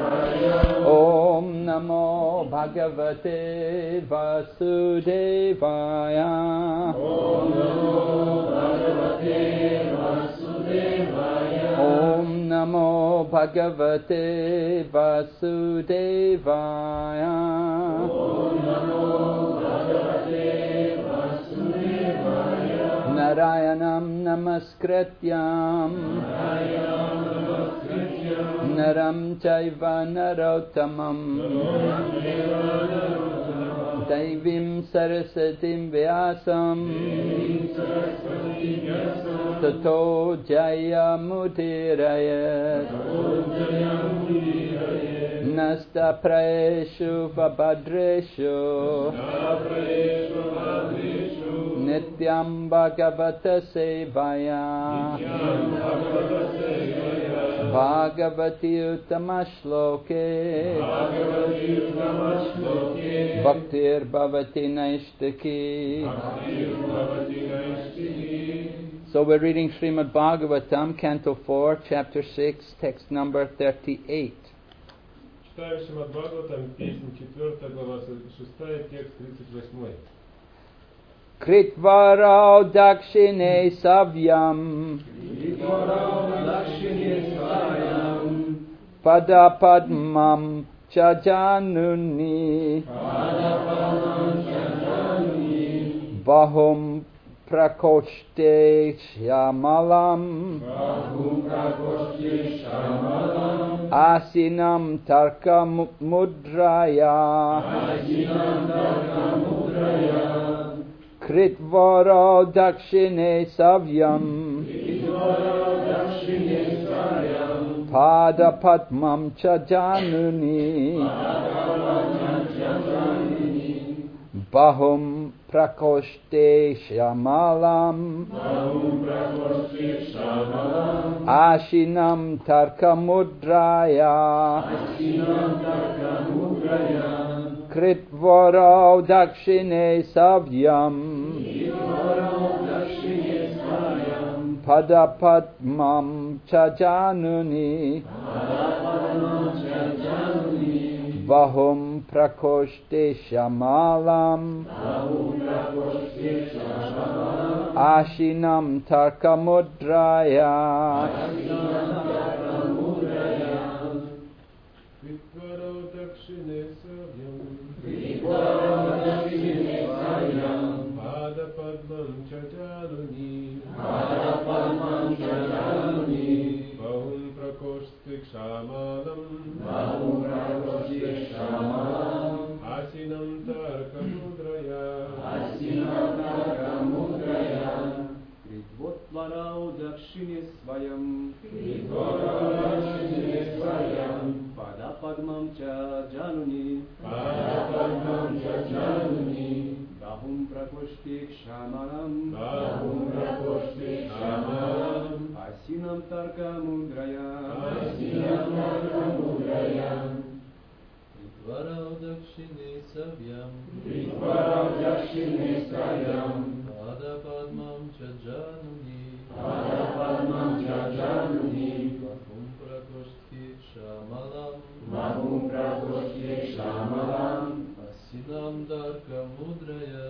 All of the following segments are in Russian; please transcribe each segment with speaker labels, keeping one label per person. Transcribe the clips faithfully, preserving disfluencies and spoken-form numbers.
Speaker 1: Om Namo Bhagavate Vasudevaya.
Speaker 2: Om Namo Bhagavate Vasudevaya.
Speaker 1: Om Namo Bhagavate Vasudevaya.
Speaker 2: Om Namo Bhagavate Vasudevaya.
Speaker 1: Narayanam Namaskrityam
Speaker 2: Narayanam Namaskrityam
Speaker 1: Naram Chaiva Narottamam Daivim Sarasatim Vyasam Tato Jaya Mudirayat Nasta Praeshu Vabhadreshu Nityam Bhagavata Sevaya Bhagavati Uttamashloke Bhaktir Bhavati Naishtaki. So we're reading Srimad Bhagavatam, Canto four, Chapter six, text number thirty-eight.
Speaker 2: Читаем Шримад Бхагаватам, песня четвёртая, глава шестая, текст тридцать восьмой.
Speaker 1: Kritvarao dakshine savyam Padapadmam chajanuni Bahum prakoshte shamalam Asinam tarka mudraya Kritvaro dakshine savyam Pada padmam chajanuni Bahum prakoshte shamalam Ashinam tarka mudraya Kritvaro dakshine savyam Padapadmam chajanuni Vahum prakoshte shamalam Ashinam tarkamudraya.
Speaker 2: Padapadmam chajanuni Bahum prakoshte shamalam Asinam tarka mudraya
Speaker 3: Kritvarao dakshine svayam Padapadmam chajanuni Bahum prakoshte shamalam Asinam tarka mudraya
Speaker 4: Kritvarao dakshine savyam Padapadmam chajanuni Bahum prakoshte shamalam Asinam tarka mudraya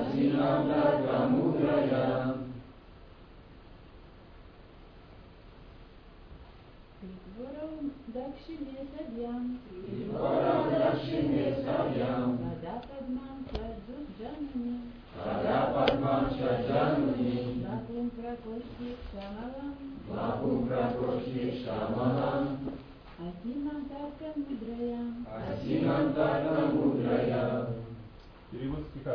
Speaker 5: Kritvarao dakshine savyam Padapadmam chajanuni Bahum prakoshte shamalam Asinam tarka mudraya.
Speaker 2: Перевод стиха.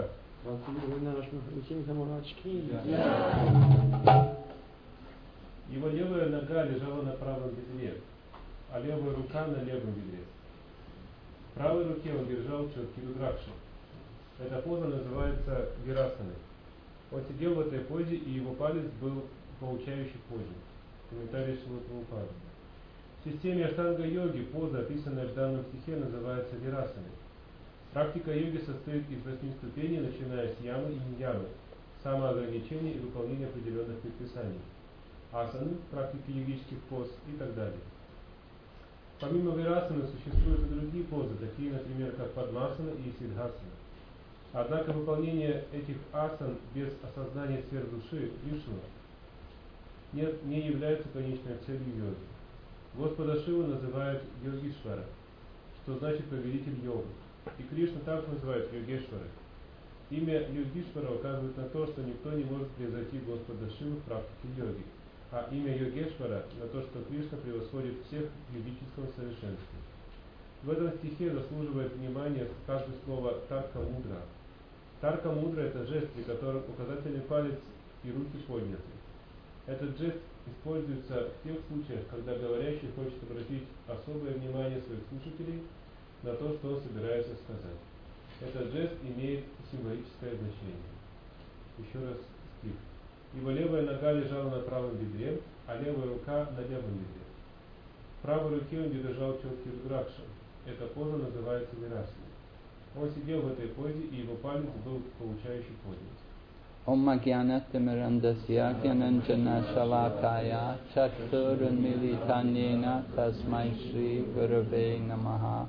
Speaker 2: Его левая нога лежала на правом бедре, а левая рука на левом бедре. В правой руке он держал четки рудракши. Эта поза называется вирасаной. Он сидел в этой позе, и его палец был в получающей позе. Комментарий Шрила Прабхупады. В системе аштанга-йоги поза, описанная в данном стихе, называется вирасаной. Практика йоги состоит из восьми ступеней, начиная с ямы и ньямы, самоограничения и выполнения определенных предписаний, асаны, практики йогических поз и так далее. Помимо вирасаны существуют и другие позы, такие, например, как падмасана и сиддхасана. Однако выполнение этих асан без осознания сверхдуши Вишну не, не является конечной целью йоги. Господа Шиву называют Йогишвара, что значит повелитель йогы. И Кришна также называют Йогешвара. Имя Йогишвара указывает на то, что никто не может превзойти Господа Шиву в практике йоги, а имя Йогешвара на то, что Кришна превосходит всех в йогическом совершенстве. В этом стихе заслуживает внимания каждое слово Тарка Мудра. Тарка Мудра – это жест, при котором указательный палец и руки подняты. Этот жест используется в тех случаях, когда говорящий хочет обратить особое внимание своих слушателей на то, что он собирается сказать. Этот жест имеет символическое значение. Еще раз стих. Его левая нога лежала на правом бедре, а левая рука на левом бедре. В правой руке он держал четкий рудракша. Эта поза называется вирасана. Он сидел в этой позе, и его палец был получающий поднят.
Speaker 1: Om Jnana Timirandasya Gyananjana Shalakaya Chaturunmilitanyena Tasmai Shri Gurave Namaha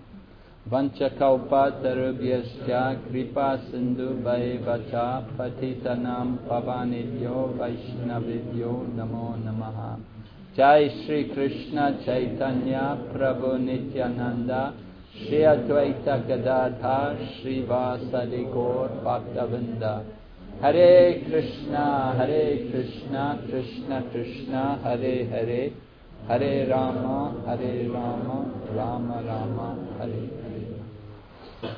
Speaker 1: Vanchakalpatarubhyasya Kripa Sindhu Bhaivacha Patitanam Pavanidyo Vaishnavidyo Namo Namaha. Jai Shri Krishna Chaitanya Prabhu Nityananda Shri Advaita Gadadhar Shri Vasadi Gaur Bhaktavinda. Hare Krishna, Hare Krishna, Krishna Krishna, Hare Hare, Hare Rama, Hare Rama, Rama Rama, Hare Hare.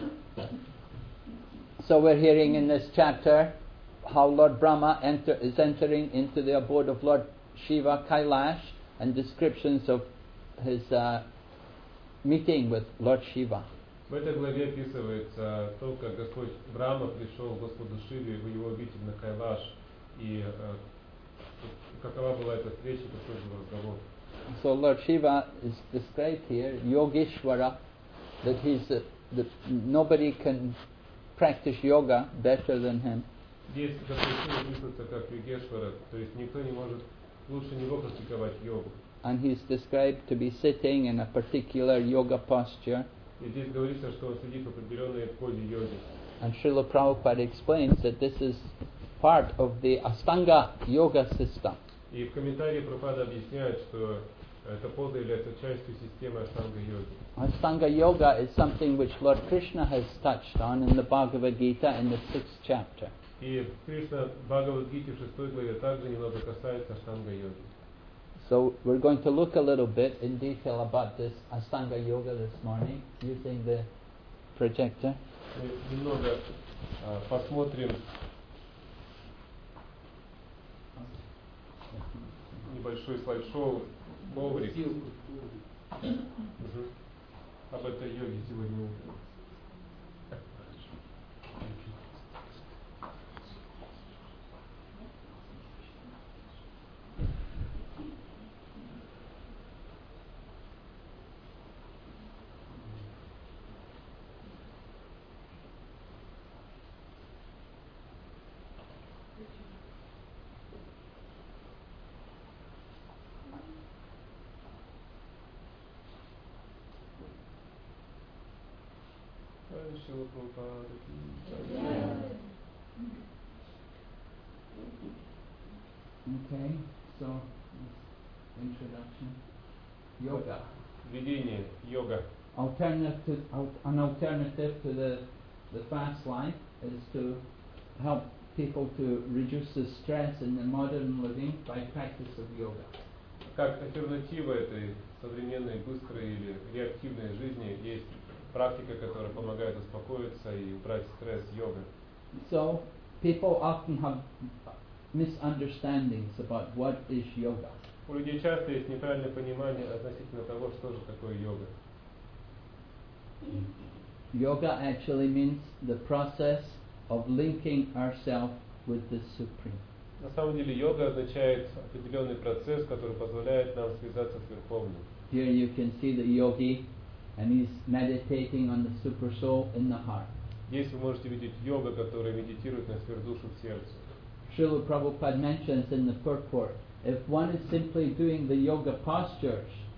Speaker 1: So we're hearing in this chapter how Lord Brahma enter, is entering into the abode of Lord Shiva, Kailash, and descriptions of his uh, meeting with Lord Shiva.
Speaker 2: В этой главе описывается то, как Господь Брахма пришел к Господу Шиве в его обитель на Кайлаш, и э, какова была эта встреча, какой был разговор.
Speaker 1: So Lord Shiva is described here, Yogeshwara, that he's a, that nobody can practice yoga better than him.
Speaker 2: Здесь Господь Шива описывается как Йогешвара, то есть никто не может лучше него практиковать йогу.
Speaker 1: And he's described to be sitting in a particular yoga posture.
Speaker 2: И здесь говорится, что он сидит в определенной позе йоги.
Speaker 1: And Srila Prabhupada explains that this is part of the Astanga yoga system.
Speaker 2: И в комментарии Прабхупада объясняет, что эта поза является частью системы Аштанга йоги.
Speaker 1: Astanga yoga is something which Lord Krishna has touched on in the Bhagavad Gita in the sixth chapter.
Speaker 2: И Кришна в Бхагавад-гите в шестой главе также немного касается Аштанга йоги.
Speaker 1: So we're going to look a little bit in detail about this Astanga yoga this morning using the projector.
Speaker 2: Мы немного uh, посмотрим небольшой слайд-шоу, коврик. Угу. Об этой йоге сегодня утром.
Speaker 1: Okay, so introduction. Yoga.
Speaker 2: Введение, йога.
Speaker 1: Alternative, an alternative to the, the fast life is to help people to reduce the stress in the modern living by practice of yoga.
Speaker 2: Как альтернатива этой современной, быстрой или реактивной жизни есть практика, которая помогает успокоиться и убрать стресс, йога.
Speaker 1: So people often have misunderstandings about what is yoga.
Speaker 2: У людей часто есть неправильное понимание относительно того, что же такое йога.
Speaker 1: Yoga actually means the process of linking ourselves with the Supreme.
Speaker 2: На самом деле йога означает определенный процесс, который позволяет нам связаться с Верховным.
Speaker 1: Here you can see the yogi and he's meditating on the super soul in the heart.
Speaker 2: Здесь вы можете видеть йога, которая медитирует на сверхдушу в сердце.
Speaker 1: Srila Prabhupada mentions in the purport, if one is simply doing the yoga postures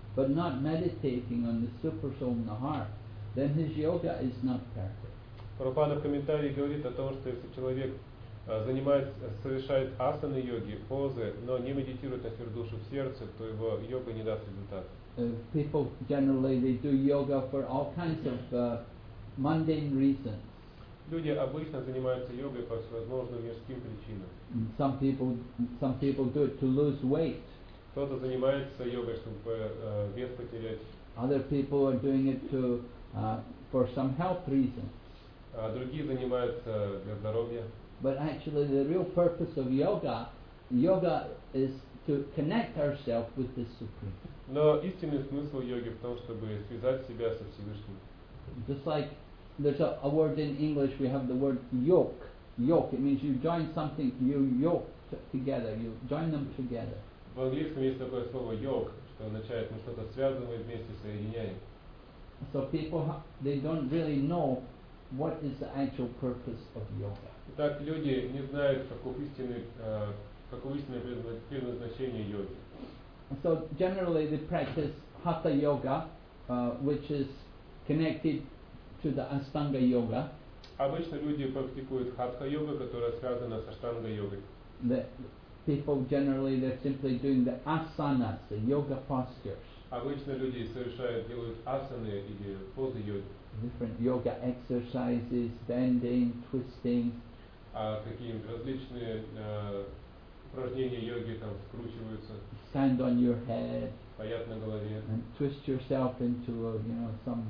Speaker 1: but not meditating on the super soul in the heart, then his yoga is not perfect.
Speaker 2: Прабхупада в комментарии говорит о том, что если человек э, занимается, совершает асаны йоги, позы, но не медитирует на свою душу в сердце, то его йога не даст результата.
Speaker 1: Uh, people generally they do yoga for all kinds of uh, mundane reasons.
Speaker 2: Люди обычно занимаются йогой по всевозможным мирским причинам.
Speaker 1: Some people, some people do it to lose weight.
Speaker 2: Кто-то занимается йогой, чтобы э, вес потерять.
Speaker 1: Other people are doing it to uh, for some health reasons.
Speaker 2: А другие занимаются для здоровья.
Speaker 1: But actually, the real purpose of yoga, yoga is to connect ourselves with the Supreme.
Speaker 2: Но истинный смысл йоги в том, чтобы связать себя со Всевышним.
Speaker 1: Just like there's a, a word in English, we have the word yoke. Yoke, it means you join something, you yoke t- together, you join them together.
Speaker 2: В английском есть такое слово йог, что означает мы что-то связываем вместе, соединяем.
Speaker 1: So people, ha- they don't really know what is the actual purpose of yoga.
Speaker 2: Итак, люди не знают, каков истинный, э, каково истинное предна- предназначение йоги.
Speaker 1: So generally they practice Hatha yoga, uh, which is connected to the Ashtanga yoga.
Speaker 2: Обычно люди практикуют хатха-йога, которая связана с аштанга-йогой.
Speaker 1: The people generally they're simply doing the asanas, the yoga postures,
Speaker 2: Обычно люди совершают, делают асаны или позы йоги,
Speaker 1: different yoga exercises, bending, twisting,
Speaker 2: а какие-нибудь различные э, упражнения йоги там скручиваются,
Speaker 1: stand on your head
Speaker 2: стоят на голове.
Speaker 1: and twist yourself into a, you know, some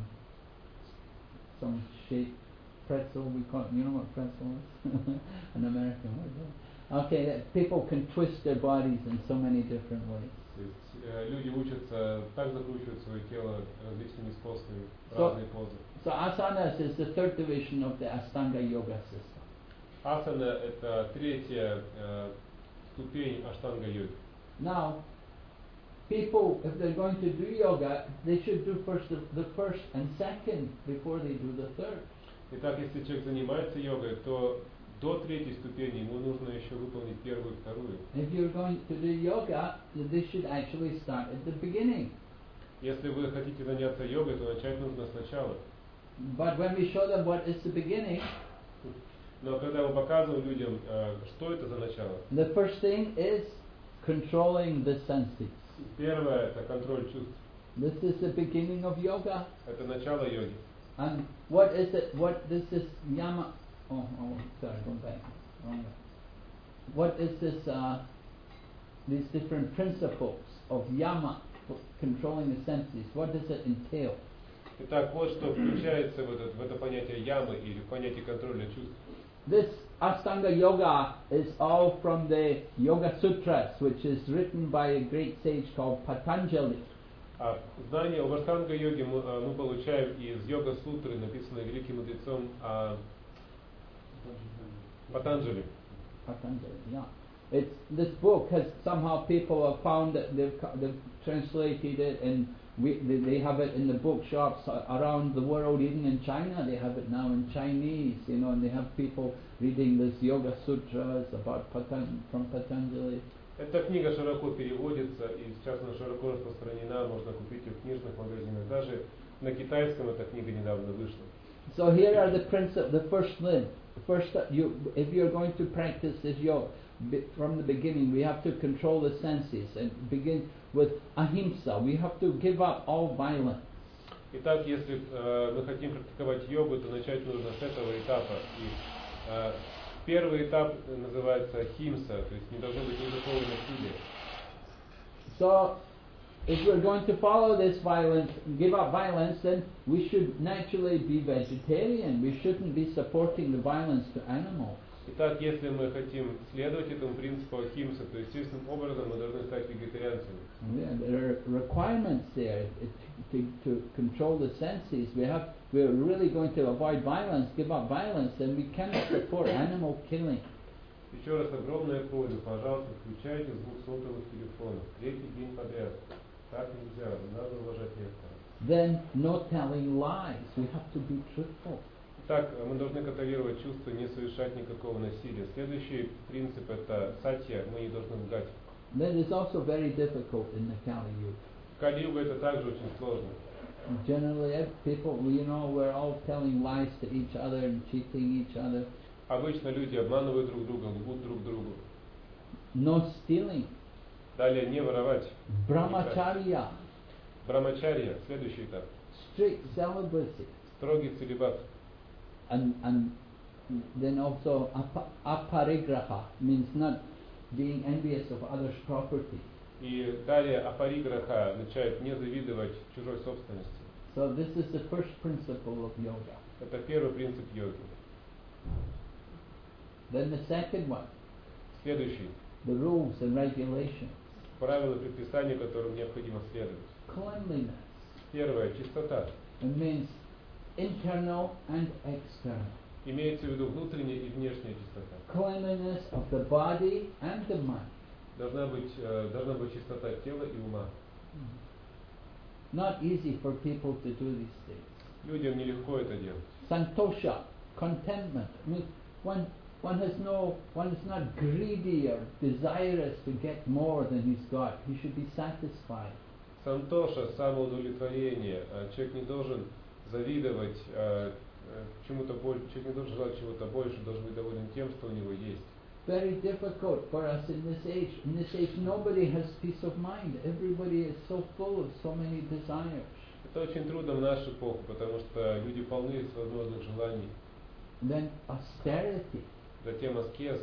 Speaker 1: some shape, pretzel we call it, you know what pretzel is? An American word. Right? Okay, that people can twist their bodies in so many different ways.
Speaker 2: То есть э, люди учатся так закручивать свое тело различными способами,
Speaker 1: So-
Speaker 2: разные позы.
Speaker 1: So asanas is the third division of the Ashtanga yoga system.
Speaker 2: Асана — это третья э, ступень аштанга-йоги.
Speaker 1: Now, people, if they're going to do yoga, they should do first the, the first and second before they do the third.
Speaker 2: Итак, если человек занимается йогой, то до третьей ступени ему нужно еще выполнить первую и вторую.
Speaker 1: If you're going to do yoga, they should actually start at the beginning.
Speaker 2: Если вы хотите заняться йогой, то начать нужно сначала.
Speaker 1: But when we show them what is the beginning,
Speaker 2: Но когда мы показываем людям, э, что это за начало,
Speaker 1: the first thing is controlling the senses.
Speaker 2: первое — это контроль чувств.
Speaker 1: This is the beginning of yoga.
Speaker 2: Это начало йоги.
Speaker 1: And what is it? What this is yama? Oh, oh, sorry, go back. Wrong way. What is this? Uh, these different principles of yama, for controlling the senses. What does it entail?
Speaker 2: Итак, вот что включается в это, в это понятие ямы или в понятие контроля чувств.
Speaker 1: This Ashtanga yoga is all from the Yoga Sutras, which is written by a great sage called Patanjali.
Speaker 2: А знания об аштанга-йоге мы, э, мы получаем из йога-сутры, написанной великим мудрецом а, Патанджали.
Speaker 1: Patanjali, yeah. It's, this book has somehow people have found that they've, co- they've translated it and we, they, they have it in the bookshops a- around the world, even in China they have it now in Chinese, you know, and they have people reading this Yoga Sutras about Patan, from Patanjali.
Speaker 2: Эта книга широко переводится и сейчас она широко распространена, можно купить ее в книжных магазинах. Даже на китайском эта книга недавно вышла.
Speaker 1: So here are the principles, the first limb. The first, step, you, if you're going to practice this yoga, be- from the beginning, we have to control the senses and begin with ahimsa. We have to give up all violence.
Speaker 2: Итак, если э, мы хотим практиковать йогу, то начать нужно с этого этапа. И, э, первый этап называется химса, то есть не должно быть никакого насилия.
Speaker 1: So, if we're going to follow this violence, give up violence, then we should naturally be vegetarian. We shouldn't be supporting the violence to animals.
Speaker 2: Итак, если мы хотим следовать этому принципу химса, то естественным образом мы должны стать вегетарианцами.
Speaker 1: Yeah, there are requirements there it, to, to control the senses. We have, we're really going to avoid violence, give up violence, then we cannot support animal killing.
Speaker 2: Еще раз огромное просьба, пожалуйста, включайте звук сотовых телефонов. Третий день подряд. Так нельзя, надо уважать лектора.
Speaker 1: Then no telling lies. We have to be truthful.
Speaker 2: Так, мы должны контролировать чувства, не совершать никакого насилия. Следующий принцип — это сатья, мы не должны лгать.
Speaker 1: That is also very difficult in the Kali Yuga.
Speaker 2: Кали-юга это также очень сложно.
Speaker 1: Generally, ev- people, you know, we're all telling lies to each other and cheating each other.
Speaker 2: Обычно люди обманывают друг друга, лгут друг другу.
Speaker 1: No stealing.
Speaker 2: Далее не воровать.
Speaker 1: Brahmacharya.
Speaker 2: Брамачарья, следующий этап.
Speaker 1: Strict celibacy.
Speaker 2: Строгий целибат.
Speaker 1: And, and then also apa, aparigraha means not being envious of others' property.
Speaker 2: И далее апариграха означает не завидовать чужой собственности.
Speaker 1: So this is the first principle of yoga.
Speaker 2: Это первый принцип йоги.
Speaker 1: Then the second one,
Speaker 2: Следующий.
Speaker 1: the rules and regulations.
Speaker 2: Правила предписания, которым необходимо следовать.
Speaker 1: Cleanliness.
Speaker 2: Первое. Чистота.
Speaker 1: It means internal and external.
Speaker 2: Имеется в виду внутренняя и внешняя чистота.
Speaker 1: Cleanliness of the body and the mind.
Speaker 2: Должна быть, э, должна быть чистота тела и ума.
Speaker 1: Not easy for people to do these things.
Speaker 2: Людям нелегко это делать.
Speaker 1: Santosha, contentment. I mean, one, one has no, one is not greedy or desirous to get more than he's got. He should be satisfied.
Speaker 2: Сантоша, самоудовлетворение. А Человек не должен завидовать э, э, чему-то больше, человек не должен желать чего-то больше, должен быть доволен тем, что у него есть.
Speaker 1: Very difficult for us in this age. In this age, nobody has peace of mind. Everybody is so full of so many desires.
Speaker 2: Это очень трудно в нашу эпоху, потому что люди полны всевозможных желаний.
Speaker 1: Then austerity.
Speaker 2: Затем аскезы.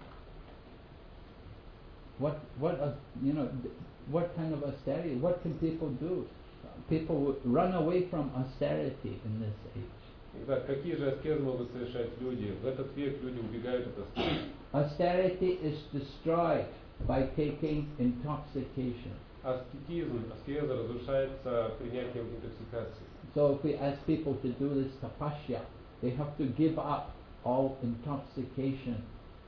Speaker 1: What, what, uh, you know, th- what kind of austerity? What can people do? People would run away from austerity in this age.
Speaker 2: Итак, какие же аскезы могут совершать люди? В этот век люди убегают от аскезы.
Speaker 1: Austerity is destroyed by taking intoxication.
Speaker 2: Аскетизм, аскеза разрушается принятием интоксикации.
Speaker 1: So if we ask people to do this tapasya, they have to give up all intoxication.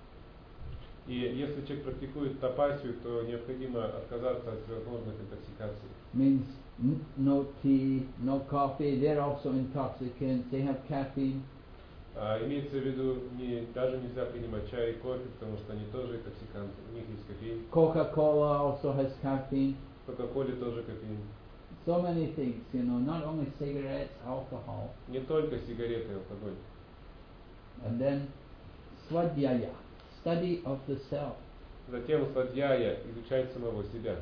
Speaker 2: И если человек практикует тапасию, то необходимо отказаться от всевозможных интоксикаций.
Speaker 1: Means n- no tea, no coffee. They're also intoxicants. They have caffeine.
Speaker 2: А, имеется в виду, не, даже нельзя принимать чай и кофе, потому что они тоже интоксиканты. У них есть кофеин.
Speaker 1: Coca-Cola also has caffeine.
Speaker 2: В Кока-Коле тоже кофеин.
Speaker 1: So many things, you know, not only cigarettes, alcohol.
Speaker 2: Не только сигареты и алкоголь.
Speaker 1: And then swadhyaya, study of the self.
Speaker 2: Затем садьяя, изучать самого себя.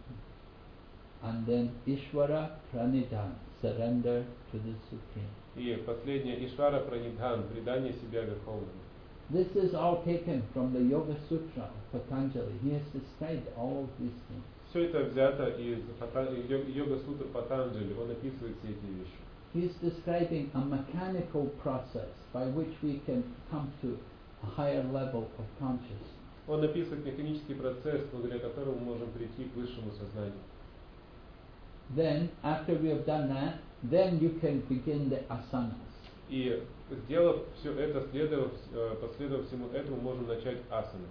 Speaker 1: And then Ishvara Pranidhan, surrender to the Supreme.
Speaker 2: И последнее, Ишвара Пранидхан, предание себя Верховному.
Speaker 1: This is all taken from the Yoga Sutra of Patanjali. He has described all of these things.
Speaker 2: Все это взято из йога-сутры Патанджали, он описывает все эти вещи.
Speaker 1: He is describing a mechanical process by which we can come to a higher level of consciousness.
Speaker 2: Он описывает механический процесс, благодаря которому мы можем прийти к высшему сознанию.
Speaker 1: Then, after we have done that, then you can begin the asanas.
Speaker 2: И сделав все это, следовав, э, последовав всему этому, можем начать асаны.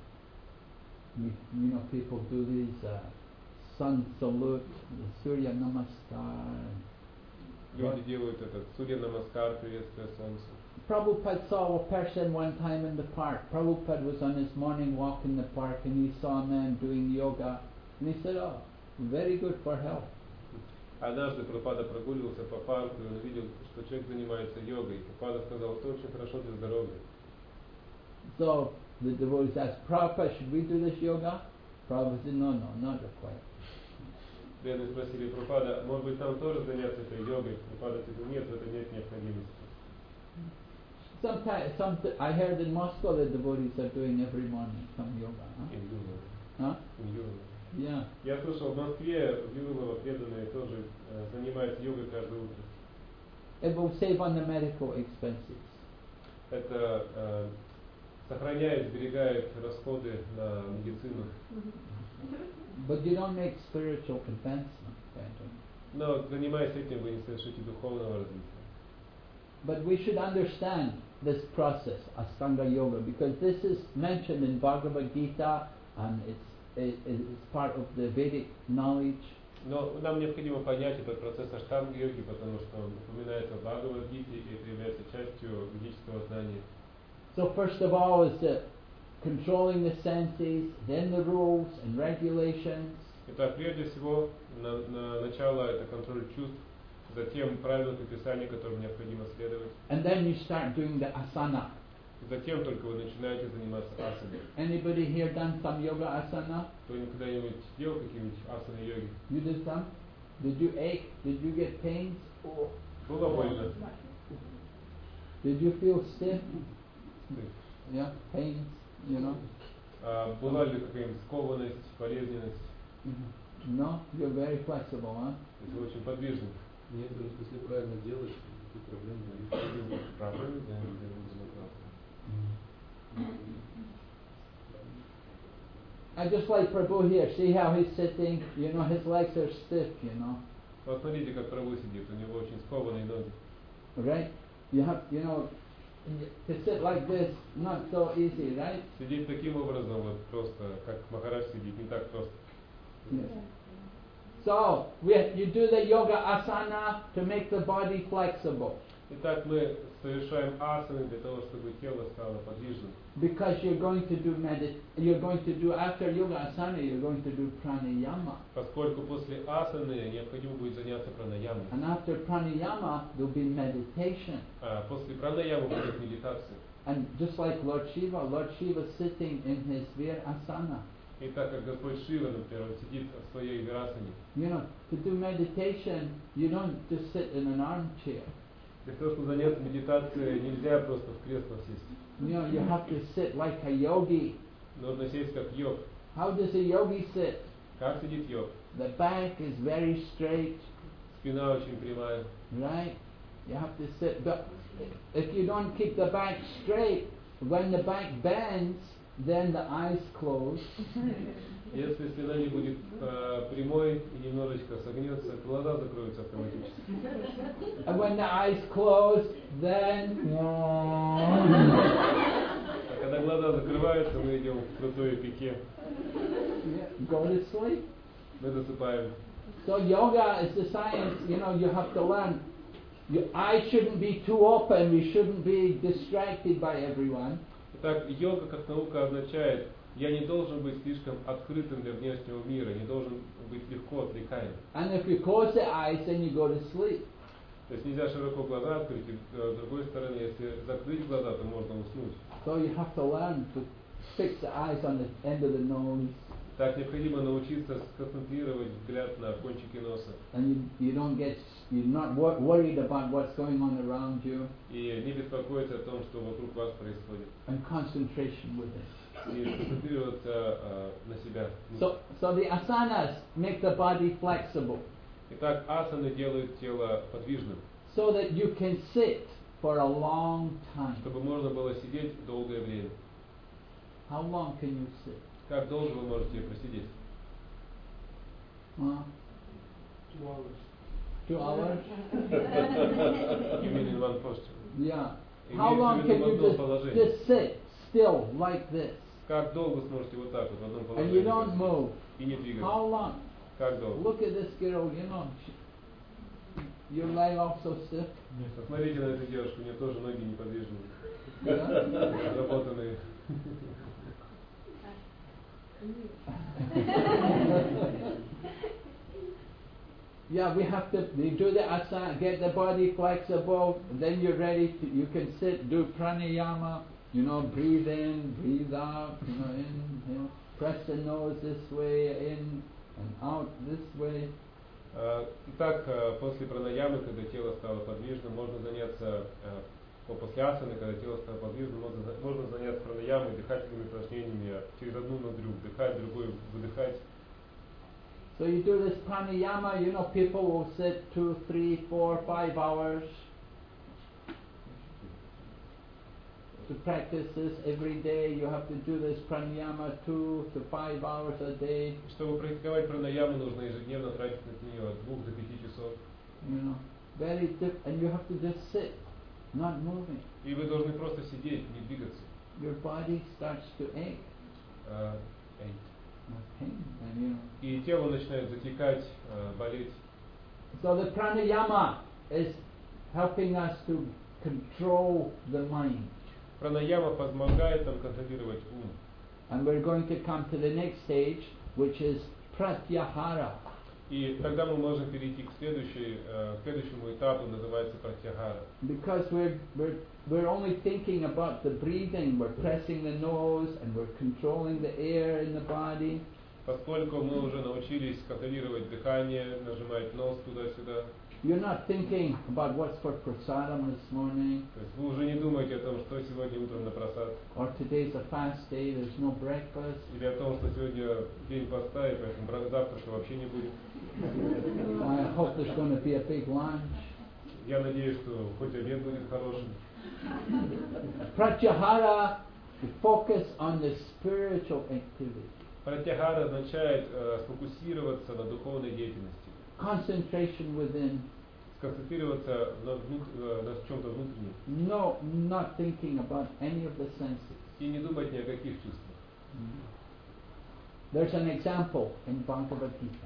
Speaker 1: You, you know, people do these uh, sun salute, the Surya Namaskar.
Speaker 2: Люди делают этот Сурья Намаскар, приветствие солнца.
Speaker 1: Prabhupada saw a person one time in the park. Prabhupada was on his morning walk in the park and he saw a man doing yoga. And he said, oh, very good for health.
Speaker 2: Однажды Прабхупада прогуливался по парку, и он увидел, что человек занимается йогой. Прабхупада сказал, что очень хорошо для здоровья.
Speaker 1: So the devotees asked, Prabhupada, should we do this yoga? Prabhupada said, no, no, not required.
Speaker 2: Преданные спросили Прабхупада, может быть, нам тоже заняться этой йогой? Прабхупада сказал, нет, в этом нет необходимости.
Speaker 1: Sometimes, some, I heard in Moscow the devotees are doing every morning some yoga. Huh?
Speaker 2: Индюлова.
Speaker 1: Huh?
Speaker 2: Индюлова.
Speaker 1: Yeah.
Speaker 2: Я слышал, в Москве в Юрулово преданные тоже э, занимаются йогой каждое утро.
Speaker 1: It will save on the medical expenses.
Speaker 2: Это э, сохраняет, сберегает расходы на медицину.
Speaker 1: But you don't make spiritual advancement by doing it.
Speaker 2: Но занимаясь этим, вы не совершите духовного развития.
Speaker 1: But we should understand this process, Astanga Yoga, because this is mentioned in Bhagavad Gita and it's, it, it's part of the Vedic knowledge.
Speaker 2: Но нам необходимо понять этот процесс аштанга-йоги, потому что он упоминается в Бхагавад-гите, и это является частью ведического знания.
Speaker 1: So first of all is the controlling the senses, then the rules and regulations.
Speaker 2: Итак, прежде всего, на, на начало это контроль чувств, затем правила предписания, которым необходимо следовать.
Speaker 1: And then you start doing the asana.
Speaker 2: Затем только вы начинаете заниматься асаной.
Speaker 1: Anybody here done some yoga asana?
Speaker 2: Кто когда-нибудь делал какие-нибудь асаны йоги?
Speaker 1: You did some? Did you ache? Did you get pains? Oh.
Speaker 2: Было больно?
Speaker 1: Did you feel stiff?
Speaker 2: Стыд.
Speaker 1: Yeah, pains, you know?
Speaker 2: А была ли какая-нибудь скованность, болезненность?
Speaker 1: Mhm. No? You're very flexible, huh?
Speaker 2: То есть вы очень подвижны.
Speaker 4: Нет, если правильно делать, то проблем нет.
Speaker 2: Правильно? Да.
Speaker 1: I just like Prabhu here. See how he's sitting? You know, his legs are stiff, you know.
Speaker 2: Вот смотрите, как Прабху сидит, у него очень скованные ноги.
Speaker 1: Right? You have, you know, to sit like this, not so easy, right?
Speaker 2: Сидеть таким образом, вот просто, как Махарадж сидит, не так просто.
Speaker 1: Yes. So, we, you do the yoga asana to make the body flexible.
Speaker 2: Итак, мы совершаем асаны для того, чтобы тело стало подвижным.
Speaker 1: Because you're going to do medit, you're going to do, after yoga asana, you're going to do pranayama.
Speaker 2: Поскольку после асаны необходимо будет заняться пранаямой.
Speaker 1: And after pranayama, there'll be meditation.
Speaker 2: А после пранаямы будет медитация.
Speaker 1: And just like Lord Shiva, Lord Shiva is sitting in his Vir asana.
Speaker 2: И так как Господь Шива, например, он сидит в своей вирасане.
Speaker 1: You know, to do meditation, you don't just sit in an armchair.
Speaker 2: Для того, чтобы заняться медитацией, нельзя просто в кресло сесть.
Speaker 1: You know, you have to sit like a yogi.
Speaker 2: Нужно сесть как йог.
Speaker 1: How does a yogi sit?
Speaker 2: Как сидит йог?
Speaker 1: The back is very straight,
Speaker 2: Спина очень прямая.
Speaker 1: right? You have to sit, but if you don't keep the back straight, when the back bends, then the eyes close.
Speaker 2: Если спина не будет э, прямой и немножечко согнется, глаза закроются автоматически.
Speaker 1: And when the eyes close, then
Speaker 2: А когда глаза закрываются, мы идем в крутое пике.
Speaker 1: yeah, go to sleep.
Speaker 2: Мы засыпаем.
Speaker 1: So yoga is the science, you know, you have to learn. Your eyes shouldn't be too open, we shouldn't be distracted by everyone.
Speaker 2: Итак, йога как наука означает, я не должен быть слишком открытым для внешнего мира, не должен быть легко отвлекаем.
Speaker 1: And if you close the eyes, then you go to sleep.
Speaker 2: То есть нельзя широко глаза открыть, и э, с другой стороны, если закрыть глаза, то можно уснуть.
Speaker 1: So you have to learn to fix the eyes on the end of the nose,
Speaker 2: Так необходимо научиться сконцентрировать взгляд на кончике носа.
Speaker 1: and you, you don't get, you're not wor- worried about what's going on around you,
Speaker 2: И не беспокоиться о том, что вокруг вас происходит.
Speaker 1: and concentration with it.
Speaker 2: И сконцентрироваться э, на себя.
Speaker 1: So, so the asanas make the body flexible,
Speaker 2: Итак, асаны делают тело подвижным,
Speaker 1: so that you can sit for a long time.
Speaker 2: чтобы можно было сидеть долгое время.
Speaker 1: How long can you sit?
Speaker 2: Как долго вы можете просидеть?
Speaker 1: Huh?
Speaker 3: Two hours.
Speaker 1: Two hours?
Speaker 2: You mean in one posture?
Speaker 1: Yeah.
Speaker 2: Имеется
Speaker 1: How
Speaker 2: в
Speaker 1: long
Speaker 2: виду
Speaker 1: can
Speaker 2: в
Speaker 1: you
Speaker 2: одном
Speaker 1: just,
Speaker 2: положении.
Speaker 1: just sit still like this?
Speaker 2: Как долго сможете вот так вот в одном
Speaker 1: And you
Speaker 2: положении
Speaker 1: don't
Speaker 2: просидеть?
Speaker 1: move.
Speaker 2: И не двигаться?
Speaker 1: How long?
Speaker 2: Как долго?
Speaker 1: Look at this girl, you know, she, your leg also stiff.
Speaker 2: Посмотрите на эту девушку, у нее тоже ноги неподвижные,
Speaker 1: Yeah?
Speaker 2: разработанные.
Speaker 1: Yeah, we have to we do the asana, get the body flexible, then you're ready to, you can sit, do pranayama, you know, breathe in, breathe out, you know, in, you know, press the nose this way, in and out this way.
Speaker 2: А, Итак, э, после пранаямы, когда тело стало подвижным, можно заняться, э, о, после асаны, когда тело стало подвижным, можно, за- можно заняться пранаямой, дыхательными упражнениями, через одну ноздрю вдыхать, другую выдыхать.
Speaker 1: So you do this pranayama, you know, people will sit two, three, four, five hours to practice this every day. You have to do this pranayama two to five hours a day,
Speaker 2: Чтобы практиковать пранаяму, нужно ежедневно тратить на нее от двух до пяти часов.
Speaker 1: you know, very diff- and you have to just sit, not moving.
Speaker 2: И вы должны просто сидеть, не двигаться.
Speaker 1: Your body starts to ache,
Speaker 2: А, эй.
Speaker 1: not pain, and you know.
Speaker 2: И тело начинает затекать, э, болеть.
Speaker 1: So the pranayama is helping us to control the mind.
Speaker 2: Пранаяма помогает нам контролировать ум.
Speaker 1: And we're going to come to the next stage, which is pratyahara.
Speaker 2: И тогда мы можем перейти к, следующей, э, к следующему этапу, называется пратьяхара.
Speaker 1: Because we're, we're, we're only thinking about the breathing, we're pressing the nose and we're controlling the air in the body.
Speaker 2: Поскольку мы уже научились контролировать дыхание, нажимать нос туда-сюда,
Speaker 1: You're not thinking about what's for prasadam this morning,
Speaker 2: то есть вы уже не думаете о том, что сегодня утром на просад,
Speaker 1: or today's a fast day, there's no breakfast.
Speaker 2: или о том, что сегодня день поста, и поэтому бра- завтрака вообще не будет.
Speaker 1: I hope there's going to be a big lunch.
Speaker 2: Я надеюсь, что хоть обед будет хорошим.
Speaker 1: Pratyahara, to focus on the spiritual activity.
Speaker 2: Пратьяхара означает э, сфокусироваться на духовной деятельности,
Speaker 1: Concentration within.
Speaker 2: сконцентрироваться на, внут- э, на чем-то внутреннем
Speaker 1: No, not thinking about any of the senses.
Speaker 2: и не думать ни о каких чувствах.
Speaker 1: There's an example in Bhagavad Gita.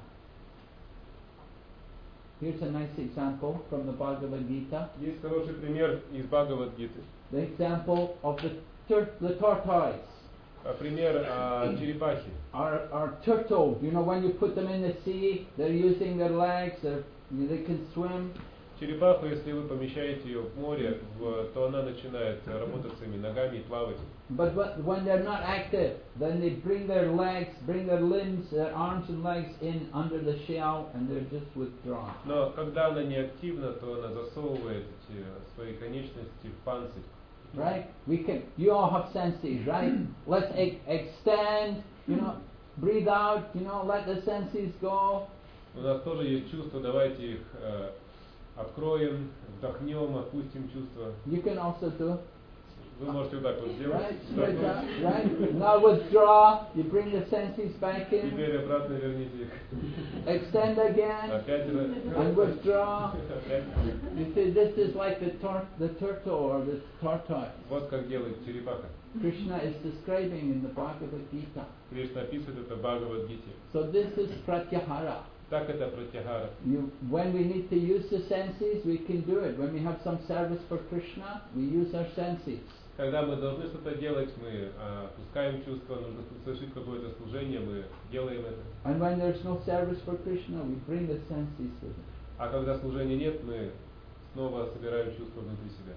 Speaker 1: Here's a nice example from the Bhagavad Gita.
Speaker 2: Есть хороший пример из Бхагавад-гиты.
Speaker 1: The example of the, tur- the tortoise.
Speaker 2: А, Пример о черепахе.
Speaker 1: Or, or turtle. You know, when you put them in the sea, they're using their legs, they're, they can swim.
Speaker 2: Черепаху, если вы помещаете ее в море, в- то она начинает работать своими ногами и плавать.
Speaker 1: But wh- when they're not active, then they bring their legs, bring their limbs, their arms and legs in under the shell and they're just withdrawn.
Speaker 2: Но когда она не активна, то она засовывает эти свои конечности в панцирь.
Speaker 1: Right? We can, you all have senses, right? Let's e- extend, you know, breathe out, you know, let the senses go.
Speaker 2: У нас тоже есть чувства, давайте их э, откроем, вдохнем, отпустим чувства.
Speaker 1: You can also do,
Speaker 2: Вы можете вот так вот сделать.
Speaker 1: right? Spread
Speaker 2: вдохнуть.
Speaker 1: out, right? Now withdraw, you bring the senses back in,
Speaker 2: Теперь обратно верните их.
Speaker 1: extend again,
Speaker 2: Опять
Speaker 1: and withdraw.
Speaker 2: Опять.
Speaker 1: You see, this is like the, tor- the turtle or the tortoise.
Speaker 2: Вот как делает черепаха.
Speaker 1: Krishna is describing in the Bhagavad Gita.
Speaker 2: Кришна описывает это в Бхагавад-гите.
Speaker 1: So this is pratyahara.
Speaker 2: Так это пратьяхара.
Speaker 1: You, when we need to use the senses, we can do it. When we have some service for Krishna, we use our senses.
Speaker 2: Когда мы должны что-то делать, мы а, пускаем чувства, нужно совершить какое-то служение, мы делаем это.
Speaker 1: And when there's no service for Krishna, we bring the senses with us.
Speaker 2: А когда служения нет, мы снова собираем чувства внутри себя.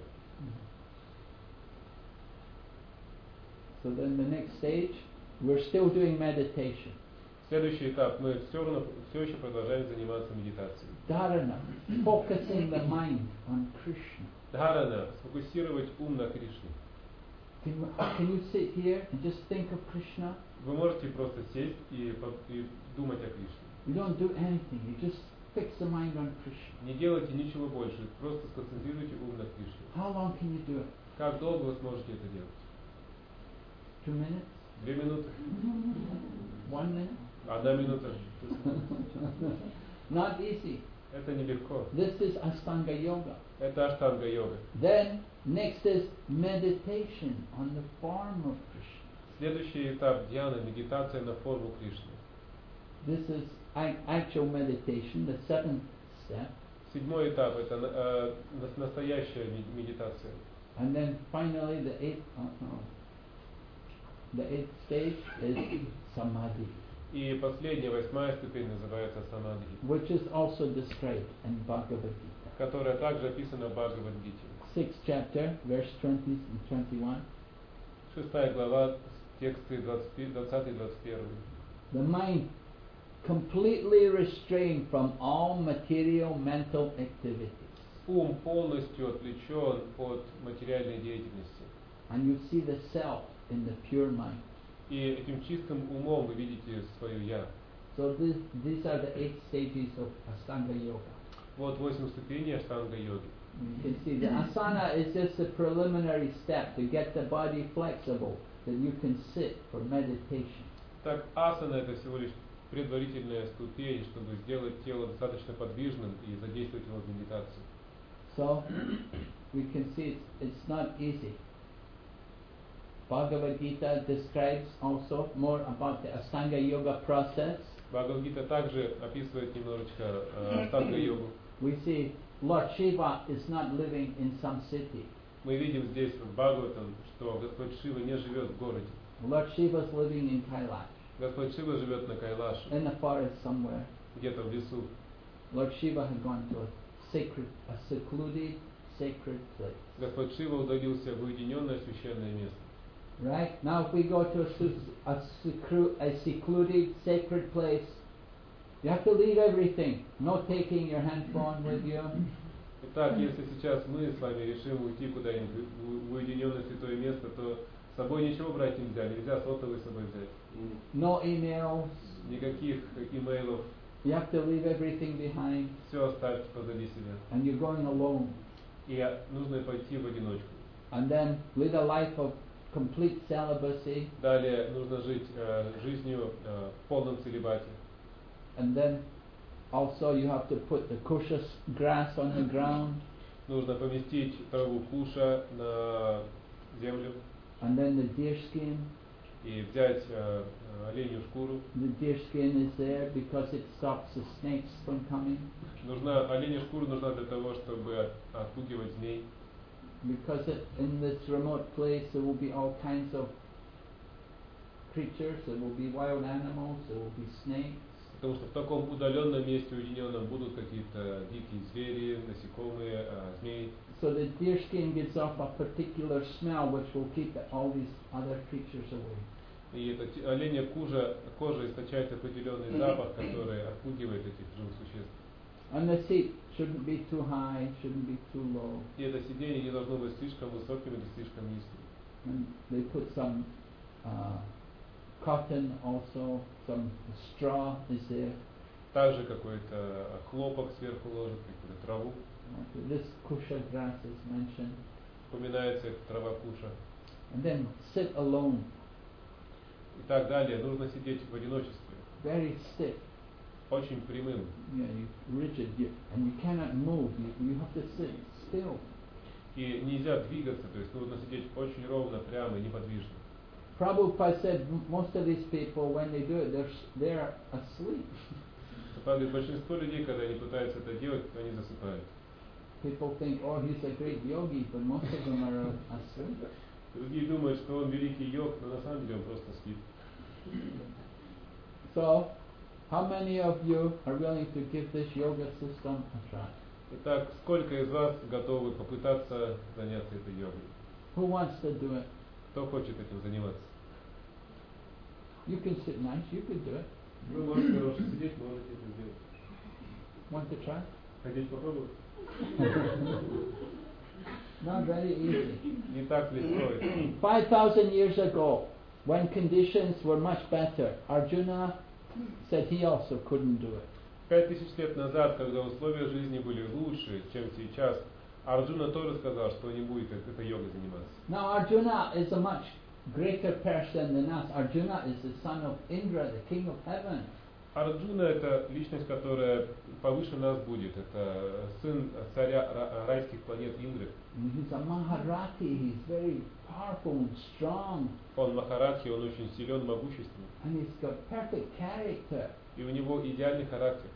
Speaker 1: So then the next stage, we're still doing meditation.
Speaker 2: Следующий этап, мы все равно, все еще продолжаем заниматься медитацией.
Speaker 1: Dharana, focusing the mind on Krishna.
Speaker 2: Дхарана, сфокусировать ум на Кришне.
Speaker 1: Can, can you sit here and just think of Krishna?
Speaker 2: Вы можете просто сесть и, по- и думать о Кришне.
Speaker 1: You don't do anything, you just fix the mind on Krishna.
Speaker 2: Не делайте ничего больше, просто сконцентрируйте ум на Кришне.
Speaker 1: How long can you do it?
Speaker 2: Как долго вы сможете это делать?
Speaker 1: Two minutes?
Speaker 2: Две минуты?
Speaker 1: One minute?
Speaker 2: Одна минута?
Speaker 1: Not easy.
Speaker 2: Это нелегко.
Speaker 1: This is Astanga Yoga.
Speaker 2: Это аштанга-йога.
Speaker 1: Then, next is meditation on the form of Krishna.
Speaker 2: Следующий этап дьяна, медитация на форму Кришны.
Speaker 1: This is ac- actual meditation, the seventh step.
Speaker 2: Седьмой этап это э, нас- настоящая ми- медитация.
Speaker 1: And then finally, the eighth, uh, no, the eighth stage is samadhi,
Speaker 2: И последняя, восьмая ступень называется самадхи,
Speaker 1: which is also described in Bhagavad Gita.
Speaker 2: которая также описана в Бхагавад-гите.
Speaker 1: Sixth chapter, verse twenty and twenty-one.
Speaker 2: Шестая глава, тексты двадцатый двадцать первый.
Speaker 1: The mind completely restrained from all material mental activities.
Speaker 2: Ум полностью отвлечен от материальной деятельности.
Speaker 1: And you see the self in the pure mind.
Speaker 2: И этим чистым умом вы видите свое «я».
Speaker 1: So this, these are the eight stages of Astanga Yoga.
Speaker 2: Вот восемь ступеней аштанга-йоги.
Speaker 1: You can see the asana is just a preliminary step to get the body flexible, that you can sit for meditation.
Speaker 2: Так, асана это всего лишь предварительная ступень, чтобы сделать тело достаточно подвижным и задействовать его в медитации.
Speaker 1: So we can see it's, it's not easy. Bhagavad Gita describes also more about the Astanga Yoga process.
Speaker 2: Бхагавад-гита также описывает немножечко э, аштанга-йогу.
Speaker 1: We see Lord Shiva is not living in some city.
Speaker 2: Мы видим здесь в Бхагаватам, что Господь Шива не живет в городе.
Speaker 1: Lord Shiva is living in Kailash.
Speaker 2: Господь Шива живет на Кайлаше,
Speaker 1: in the forest somewhere.
Speaker 2: где-то в лесу.
Speaker 1: Lord Shiva had gone to a sacred, a secluded, sacred place.
Speaker 2: Господь Шива удалился в уединенное священное место.
Speaker 1: Right? Now if we go to a, su- a, secru- a secluded, sacred place, you have to leave everything. No taking your handphone with you.
Speaker 2: Итак, если сейчас мы с вами решим уйти куда-нибудь в уединенное святое место, то с собой ничего брать нельзя, нельзя сотовый с собой взять.
Speaker 1: No emails.
Speaker 2: Никаких имейлов,
Speaker 1: You have to leave everything behind.
Speaker 2: все оставьте позади себя.
Speaker 1: And you're going alone.
Speaker 2: И нужно пойти в одиночку.
Speaker 1: And then live a life of complete celibacy.
Speaker 2: Далее нужно жить э, жизнью э, в полном целибате.
Speaker 1: And then also you have to put the kusha grass on the ground.
Speaker 2: Нужно поместить траву куша на землю
Speaker 1: And then the deer skin.
Speaker 2: и взять э, оленью шкуру.
Speaker 1: The deer skin is there because it stops the snakes from coming.
Speaker 2: Нужна оленья шкура нужна для того, чтобы отпугивать змей.
Speaker 1: Because it, in this remote place there will be all kinds of creatures, there will be wild animals, there will be snakes.
Speaker 2: Потому что в таком удаленном месте, уединенном, будут какие-то дикие звери, насекомые, э, змеи.
Speaker 1: So the deer skin gives off a particular smell which will keep all these other creatures away.
Speaker 2: И эта те- оленья кожа, кожа источает определенный запах, который отпугивает этих живых существ.
Speaker 1: And the seat shouldn't be too high, shouldn't be too low.
Speaker 2: И это сиденье не должно быть слишком высоким или слишком низким.
Speaker 1: And they put some uh, cotton also, some straw is there.
Speaker 2: Также какой-то хлопок сверху ложат, какую-то траву.
Speaker 1: Okay, this kusha grass is mentioned.
Speaker 2: Упоминается эта трава куша.
Speaker 1: And then sit alone,
Speaker 2: И так далее. Нужно сидеть в одиночестве.
Speaker 1: very stiff.
Speaker 2: Очень прямым.
Speaker 1: Yeah, you rigid, you, and you cannot move. You, you have to sit still.
Speaker 2: И нельзя двигаться, то есть нужно сидеть очень ровно, прямо и неподвижно.
Speaker 1: Prabhupada said m- most of these people, when they do it, they're s- they're asleep.
Speaker 2: Правда, большинство людей, когда они пытаются это делать, то они засыпают.
Speaker 1: People think, oh, he's a great yogi, but most of them are asleep.
Speaker 2: Другие думают, что он великий йог, но на самом деле он просто спит.
Speaker 1: So, how many of you are willing to give this yoga system a try?
Speaker 2: Итак, сколько из вас готовы попытаться заняться этой йогой?
Speaker 1: Who wants to do it?
Speaker 2: Кто хочет этим заниматься?
Speaker 1: You can sit nice, you could do it.
Speaker 2: Вы можете хорошо сидеть, можете это сделать.
Speaker 1: Want to try?
Speaker 2: Хотите попробовать?
Speaker 1: Not very easy.
Speaker 2: Не так легко это.
Speaker 1: Five thousand years ago, when conditions were much better, Arjuna said he also couldn't do it.
Speaker 2: Пять тысяч лет назад, когда условия жизни были лучше, чем сейчас, Арджуна тоже сказал, что не будет этой йогой заниматься.
Speaker 1: Now Arjuna is a much greater person than us. Arjuna is the son of Indra, the king of heaven.
Speaker 2: Арджуна — это личность, которая повыше нас будет. Это сын царя ра- райских планет Индры.
Speaker 1: And he's a Maharathi, he's very powerful and strong,
Speaker 2: Он Махарадхи, он очень силен, могущественный.
Speaker 1: and he's got perfect character.
Speaker 2: И у него идеальный характер.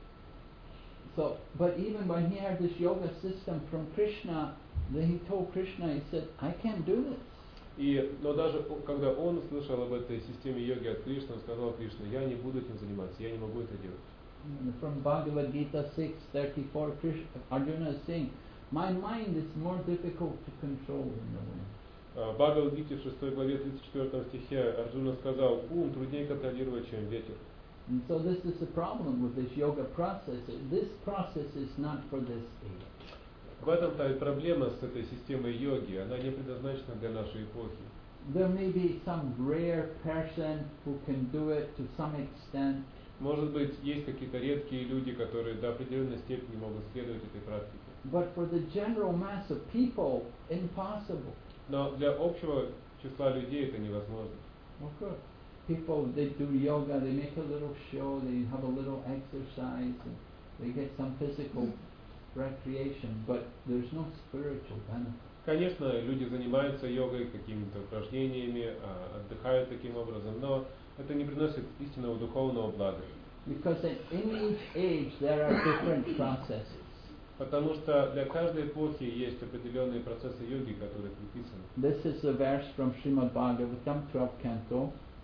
Speaker 1: So, but even when he heard this yoga system from Krishna, then he told Krishna, he said, I can't do this.
Speaker 2: И, но даже о- когда он услышал об этой системе йоги от Кришны, он сказал Кришне: я не буду этим заниматься, я не могу это делать.
Speaker 1: And from Bhagavad Gita six thirty-four, Krishna, Arjuna is saying, my mind is more difficult to control than the wind.
Speaker 2: В Бхагавад-гите в шестой главе тридцать четвёртом стихе Арджуна сказал: ум труднее контролировать, чем ветер.
Speaker 1: And so this is the problem with this yoga process. This process is not for this age.
Speaker 2: В этом-то и проблема с этой системой йоги. Она не предназначена для нашей эпохи.
Speaker 1: There may be some rare person who can do it to some extent,
Speaker 2: Может быть, есть какие-то редкие люди, которые до определенной степени могут следовать этой практике.
Speaker 1: but for the general mass of people, impossible.
Speaker 2: Но для общего числа людей это невозможно.
Speaker 1: Of course. People, they do yoga, they make a little show, they have a little exercise, and they get some physical recreation, but there's no spiritual benefit.
Speaker 2: Конечно, люди занимаются йогой, какими-то упражнениями, а, отдыхают таким образом, но это не приносит истинного духовного блага.
Speaker 1: Because in, in each age there are different processes.
Speaker 2: Потому что для каждой эпохи есть определенные процессы йоги, которые приписаны.
Speaker 1: This is a verse from Srimad Bhagavatam, twelfth canto.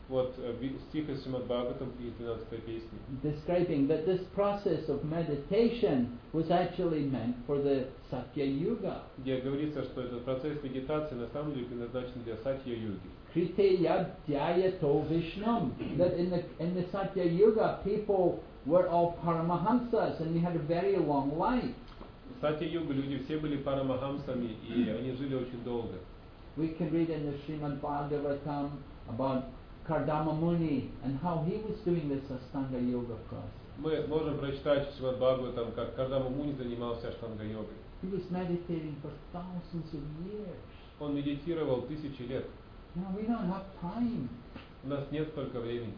Speaker 2: Вот э, ви- стих из Шримад Бхагаватам из двенадцатой песни,
Speaker 1: describing that this process of meditation was actually meant for the Satya Yuga.
Speaker 2: где говорится, что этот процесс медитации на самом деле предназначен для сатья-юги.
Speaker 1: Krite Yadhyayato Vishnum. That in the in the Satya Yuga people were all Paramahamsas and they had a very long life.
Speaker 2: В сатья-югу люди все были парамахамсами, и они жили очень долго.
Speaker 1: We can read in the Srimad Bhagavatam about Kardama Muni and how he was doing this Astanga Yoga process.
Speaker 2: Мы можем прочитать в Шримад Бхагаватам, как Кардама Муни занимался аштанга-йогой.
Speaker 1: He was meditating for thousands of years.
Speaker 2: Он медитировал тысячи лет.
Speaker 1: Now we don't have time.
Speaker 2: У нас нет столько времени.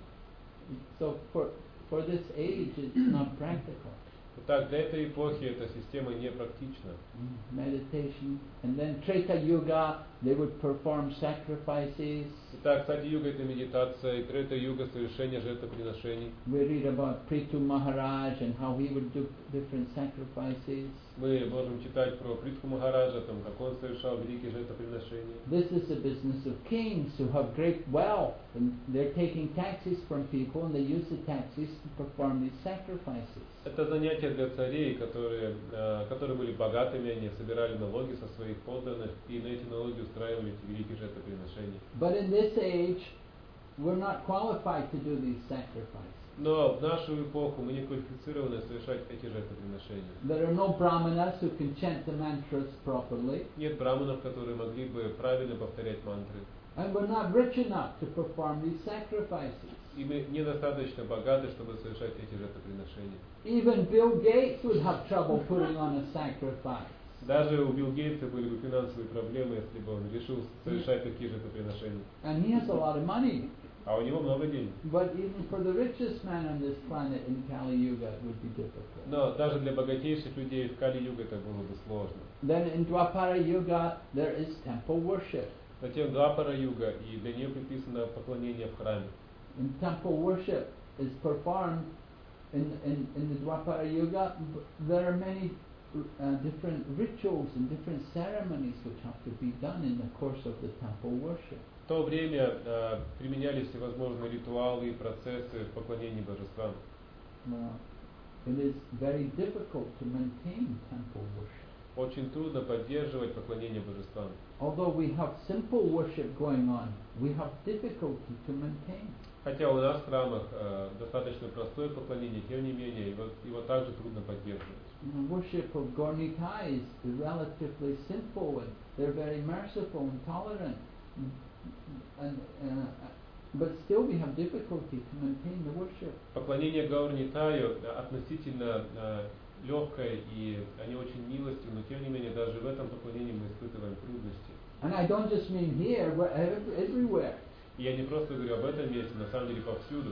Speaker 1: So for for this age it's not practical.
Speaker 2: Итак, для этой эпохи эта система непрактична.
Speaker 1: Meditation. And then Treta Yuga, they would perform sacrifices.
Speaker 2: Итак, сати-юга это медитация, и трета-юга совершение жертвоприношений.
Speaker 1: We read about Prithu Maharaj and how he would do different sacrifices.
Speaker 2: Мы можем читать про Притху Махараджа, там, как он совершал великие жертвоприношения.
Speaker 1: This is the business of kings who have great wealth, and they're taking taxes from people, and they use the taxes to perform these sacrifices.
Speaker 2: Это занятие для царей, которые, э, которые были богатыми, они собирали налоги со своих подданных, и на эти налоги устраивали эти великие жертвоприношения.
Speaker 1: But in this age, we're not qualified to do these sacrifices.
Speaker 2: Но в нашу эпоху мы не квалифицированы совершать эти жертвоприношения.
Speaker 1: There are no brahmanas who can chant the mantras properly,
Speaker 2: Нет браманов, которые могли бы правильно повторять мантры.
Speaker 1: and we're not rich enough to perform these sacrifices.
Speaker 2: И мы недостаточно богаты, чтобы совершать эти жертвоприношения.
Speaker 1: Even Bill Gates would have trouble putting on a sacrifice.
Speaker 2: Даже у Билл Гейтса были бы финансовые проблемы, если бы он решил совершать такие жертвоприношения.
Speaker 1: And he has a lot of money.
Speaker 2: А у него много денег.
Speaker 1: But even for the richest man on this planet in Kali Yuga, it would be difficult.
Speaker 2: Но даже для богатейших людей в Кали-юга это было бы сложно.
Speaker 1: Then in Dwapara Yuga, there is temple worship.
Speaker 2: Затем Двапара-юга, и для нее предписано поклонение в храме.
Speaker 1: And temple worship is performed in, in, in the Dwapara Yuga. b- There are many uh, different rituals and different ceremonies which have to be done in the course of the temple worship.
Speaker 2: В то время э, применялись всевозможные ритуалы и процессы в поклонении божествам.
Speaker 1: Now, it is very difficult to maintain temple worship.
Speaker 2: Очень трудно поддерживать поклонение божествам.
Speaker 1: Although we have simple worship going on, we have difficulty to maintain.
Speaker 2: Хотя у нас в храмах э, достаточно простое поклонение, тем не менее, его, его также трудно поддерживать.
Speaker 1: The worship of Gornikai is relatively simple, and they're very merciful and tolerant. And, uh, but still we have difficulty to maintain the worship.
Speaker 2: Поклонение Гаурнитаю относительно э, легкое, и они очень милостивы, но тем не менее даже в этом поклонении мы испытываем трудности.
Speaker 1: And I don't just mean here, but ev- everywhere.
Speaker 2: И я не просто говорю об этом месте, на самом деле повсюду.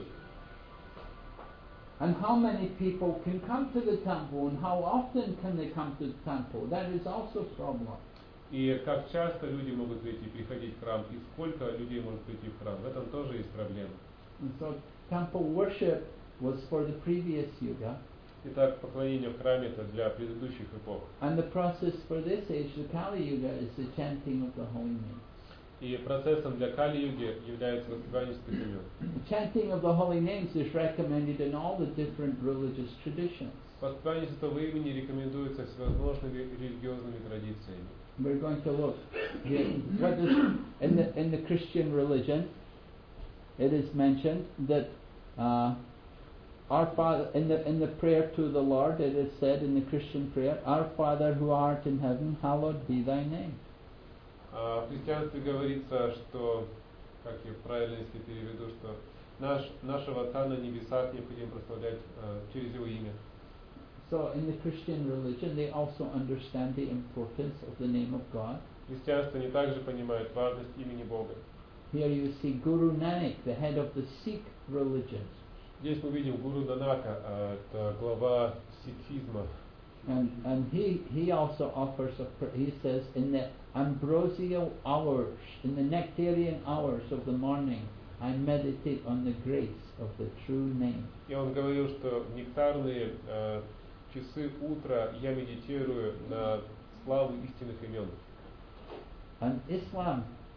Speaker 1: And how many people can come to the temple, and how often can they come to the temple? That is also a problem.
Speaker 2: И как часто люди могут прийти, приходить в храм, и сколько людей может прийти в храм, в этом тоже есть проблема.
Speaker 1: And so temple worship was for the previous yuga,
Speaker 2: Итак, поклонение в храме это для предыдущих эпох.
Speaker 1: and the process for this age, the Kali Yuga, is the chanting of the holy name.
Speaker 2: И процессом для Кали-юги является воспевание святых имен.
Speaker 1: The chanting of the holy names is recommended in all the different religious traditions.
Speaker 2: Воспевание святого имени рекомендуется всевозможными религиозными традициями.
Speaker 1: We're going to look here. What is, in the in the Christian religion, it is mentioned that uh, our Father in the in the prayer to the Lord, it is said in the Christian prayer, "Our Father who art in heaven, hallowed be thy name."
Speaker 2: А в христианстве говорится, что, как я правильно если переведу, что наш, нашего Отца на небесах необходимо прославлять э, через Его имя.
Speaker 1: So in the Christian religion, they also understand the importance of the name of God.
Speaker 2: Христианство не также понимает важность имени Бога.
Speaker 1: Here you see Guru Nanak, the head of the Sikh religion.
Speaker 2: Здесь мы видим Гуру Нанака, э, это глава сикхизма.
Speaker 1: And and he he also offers a pr- he says in the ambrosial hours, in the nectarian hours of the morning, I meditate on the grace of the true name.
Speaker 2: И он говорил, что в нектарные э, часы утра я медитирую на славу истинных имен.
Speaker 1: And Islam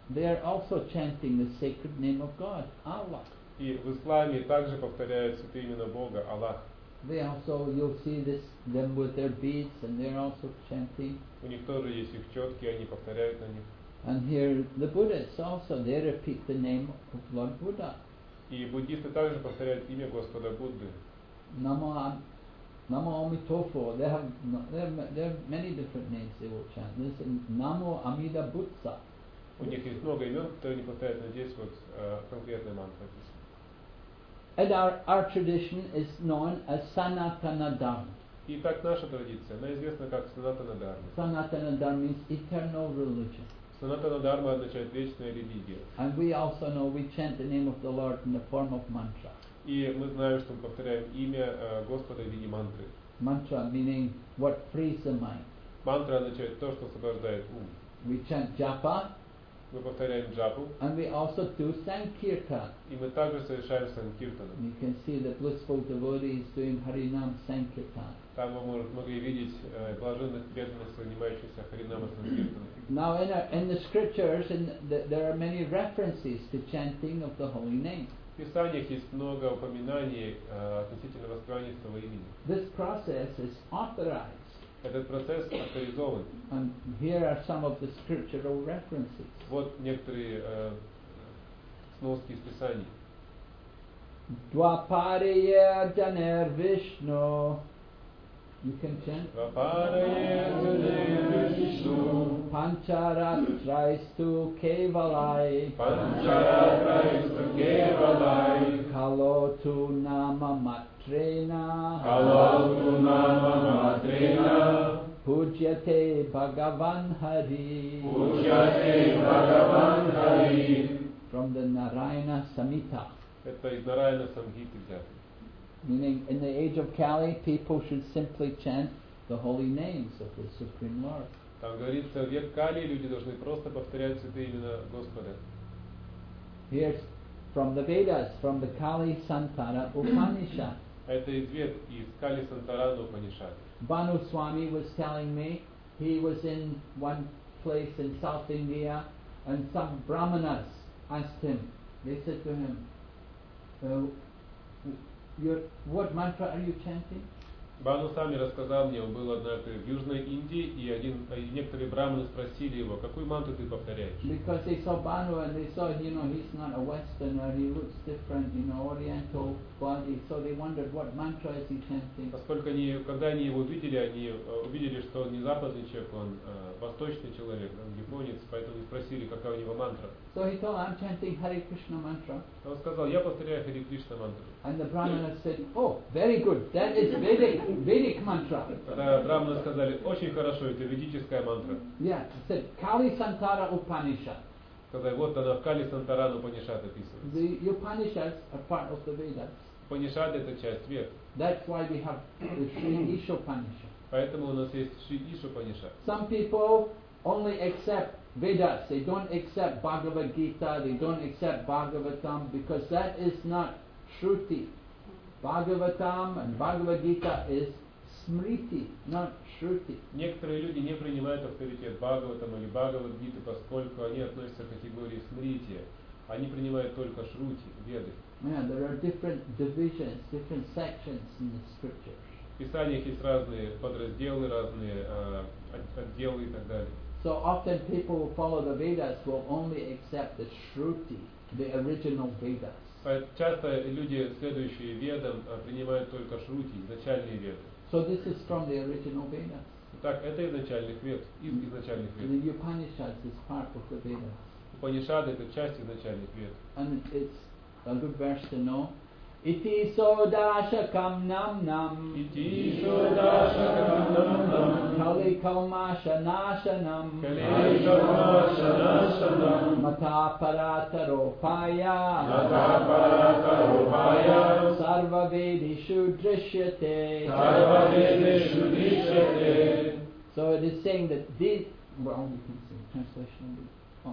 Speaker 1: they are also chanting the sacred name of God, Allah.
Speaker 2: И в исламе также повторяют святые имена Бога, Аллах.
Speaker 1: They also, you'll see this them with their beads, and they're also chanting.
Speaker 2: У них тоже есть их четки, они повторяют на них.
Speaker 1: And here the Buddhists also, they repeat the name of Lord Buddha.
Speaker 2: И буддисты также повторяют имя Господа Будды.
Speaker 1: Namo, Am- Namo Amitofo. They have no- there are, there are many different names they will chant. This is Namo Amida Butsa.
Speaker 2: У них есть много имен, которые они повторяют, но здесь вот э, конкретная мантра написана.
Speaker 1: And our, our tradition is known as Sanatana Dharma.
Speaker 2: И так наша традиция, она известна как Санатана Дharma.
Speaker 1: Sanatana Dharma means eternal religion.
Speaker 2: Санатана Дharma означает вечная религия.
Speaker 1: And we also know we chant the name of the Lord in the form of mantra.
Speaker 2: И мы знаем, что мы повторяем имя э, Господа в виде мантры.
Speaker 1: Mantra meaning what frees the mind.
Speaker 2: Мантра означает то, что освобождает ум.
Speaker 1: We chant japa
Speaker 2: Мы повторяем джапу,
Speaker 1: and we also do sankirtan.
Speaker 2: и мы также совершаем санкиртану.
Speaker 1: You can see the blissful devotees doing Harinam Sankirtan.
Speaker 2: Там вы мож- могли видеть э, блаженных преданных, занимающихся Харинама Санкиртаной.
Speaker 1: Now in, our, in the scriptures in the, there are many references to chanting of the holy name.
Speaker 2: В Писаниях есть много упоминаний э, относительно воспевания своего имени.
Speaker 1: This process is authorized.
Speaker 2: Этот процесс авторизован.
Speaker 1: And here are some of the scriptural references.
Speaker 2: Вот некоторые э, сноски из Писаний.
Speaker 1: Dwaparaya Janer Vishnu. You can chant.
Speaker 2: Vaparaye Jane Vishnu,
Speaker 1: Pancharatraistu Kevalai.
Speaker 2: Pancharatraistu Kevalai,
Speaker 1: Kalotu Nama Matrena.
Speaker 2: Kalotu Nama Matrena,
Speaker 1: Pujyate Bhagavan Hari.
Speaker 2: Pujyate Bhagavan Hari.
Speaker 1: From the Narayana Samhita.
Speaker 2: Это из Нараяна Самхиты взято.
Speaker 1: Meaning, in the age of Kali, people should simply chant the holy names of the Supreme Lord.
Speaker 2: Там говорится, в век Кали люди должны просто повторять святые имена Господа.
Speaker 1: Here's from the Vedas, from the Kali Santara Upanishad.
Speaker 2: Это из Вед, из Кали Сантарана Упанишад.
Speaker 1: Banu Swami was telling me he was in one place in South India and some Brahmanas asked him, they said to him, uh, your, what mantra are you chanting?
Speaker 2: Бану Сами рассказал мне, он был однажды в Южной Индии, и один, и некоторые браманы спросили его, какую мантру ты повторяешь?
Speaker 1: Because they saw Banu and they saw, you know, he's not a Westerner, he looks different, you know, Oriental body, so they wondered what mantra is he chanting.
Speaker 2: Поскольку они, когда они его увидели, они э, увидели, что он не западный человек, он э, восточный человек, он японец, поэтому они спросили, какая у него мантра.
Speaker 1: So he told, I'm chanting Hare Krishna mantra.
Speaker 2: Он сказал, я повторяю Хари Кришна мантру.
Speaker 1: And the Brahmana said, oh, very good, that is Vedic, Vedic mantra.
Speaker 2: Тогда браманы сказали, очень хорошо, это ведическая мантра.
Speaker 1: Yeah, he said, Kali Santara Upanishad.
Speaker 2: Сказали, вот она в Кали Сантарана Упанишад описывается.
Speaker 1: The Upanishads are part of the Vedas.
Speaker 2: Упанишад это часть Вед.
Speaker 1: That's why we have the Sri Ishopanishad.
Speaker 2: Поэтому у нас есть Шри Иша Упанишад.
Speaker 1: Some people only accept Vedas, they don't accept Bhagavad Gita, they don't accept Bhagavatam, because that is not Shruti. Bhagavatam and Bhagavad Gita is Smriti, not Shruti.
Speaker 2: Некоторые люди не принимают авторитет Бхагаватам или Бхагавад-гиты, поскольку они относятся к категории смрити. Они принимают только Шрути, Веды.
Speaker 1: Yeah, there are different divisions, different sections in the scriptures.
Speaker 2: В Писаниях есть разные подразделы, разные э, от- отделы и так далее.
Speaker 1: So often people who follow the Vedas will only accept the Shruti, the original Vedas.
Speaker 2: Поэтому часто люди, следующие Ведам, э, принимают только Шрути, изначальные Веды.
Speaker 1: So this is from the original Vedas.
Speaker 2: Итак, это изначальных Вед, из изначальных Вед.
Speaker 1: The Upanishads is part of the Vedas.
Speaker 2: Упанишады это часть изначальных Вед.
Speaker 1: And it's a good verse to know. Iti sodashakam nam nam
Speaker 2: Ити шодашакам нам нам,
Speaker 1: Kali kalmasha nashanam
Speaker 2: калишамашанашанам,
Speaker 1: Mataparataropaya
Speaker 2: Матапаратарупая,
Speaker 1: Sarva Vedishu Drishyate.
Speaker 2: Sarvavедешу дишьяте.
Speaker 1: So it is saying that these, well, you can see translation of it. Oh.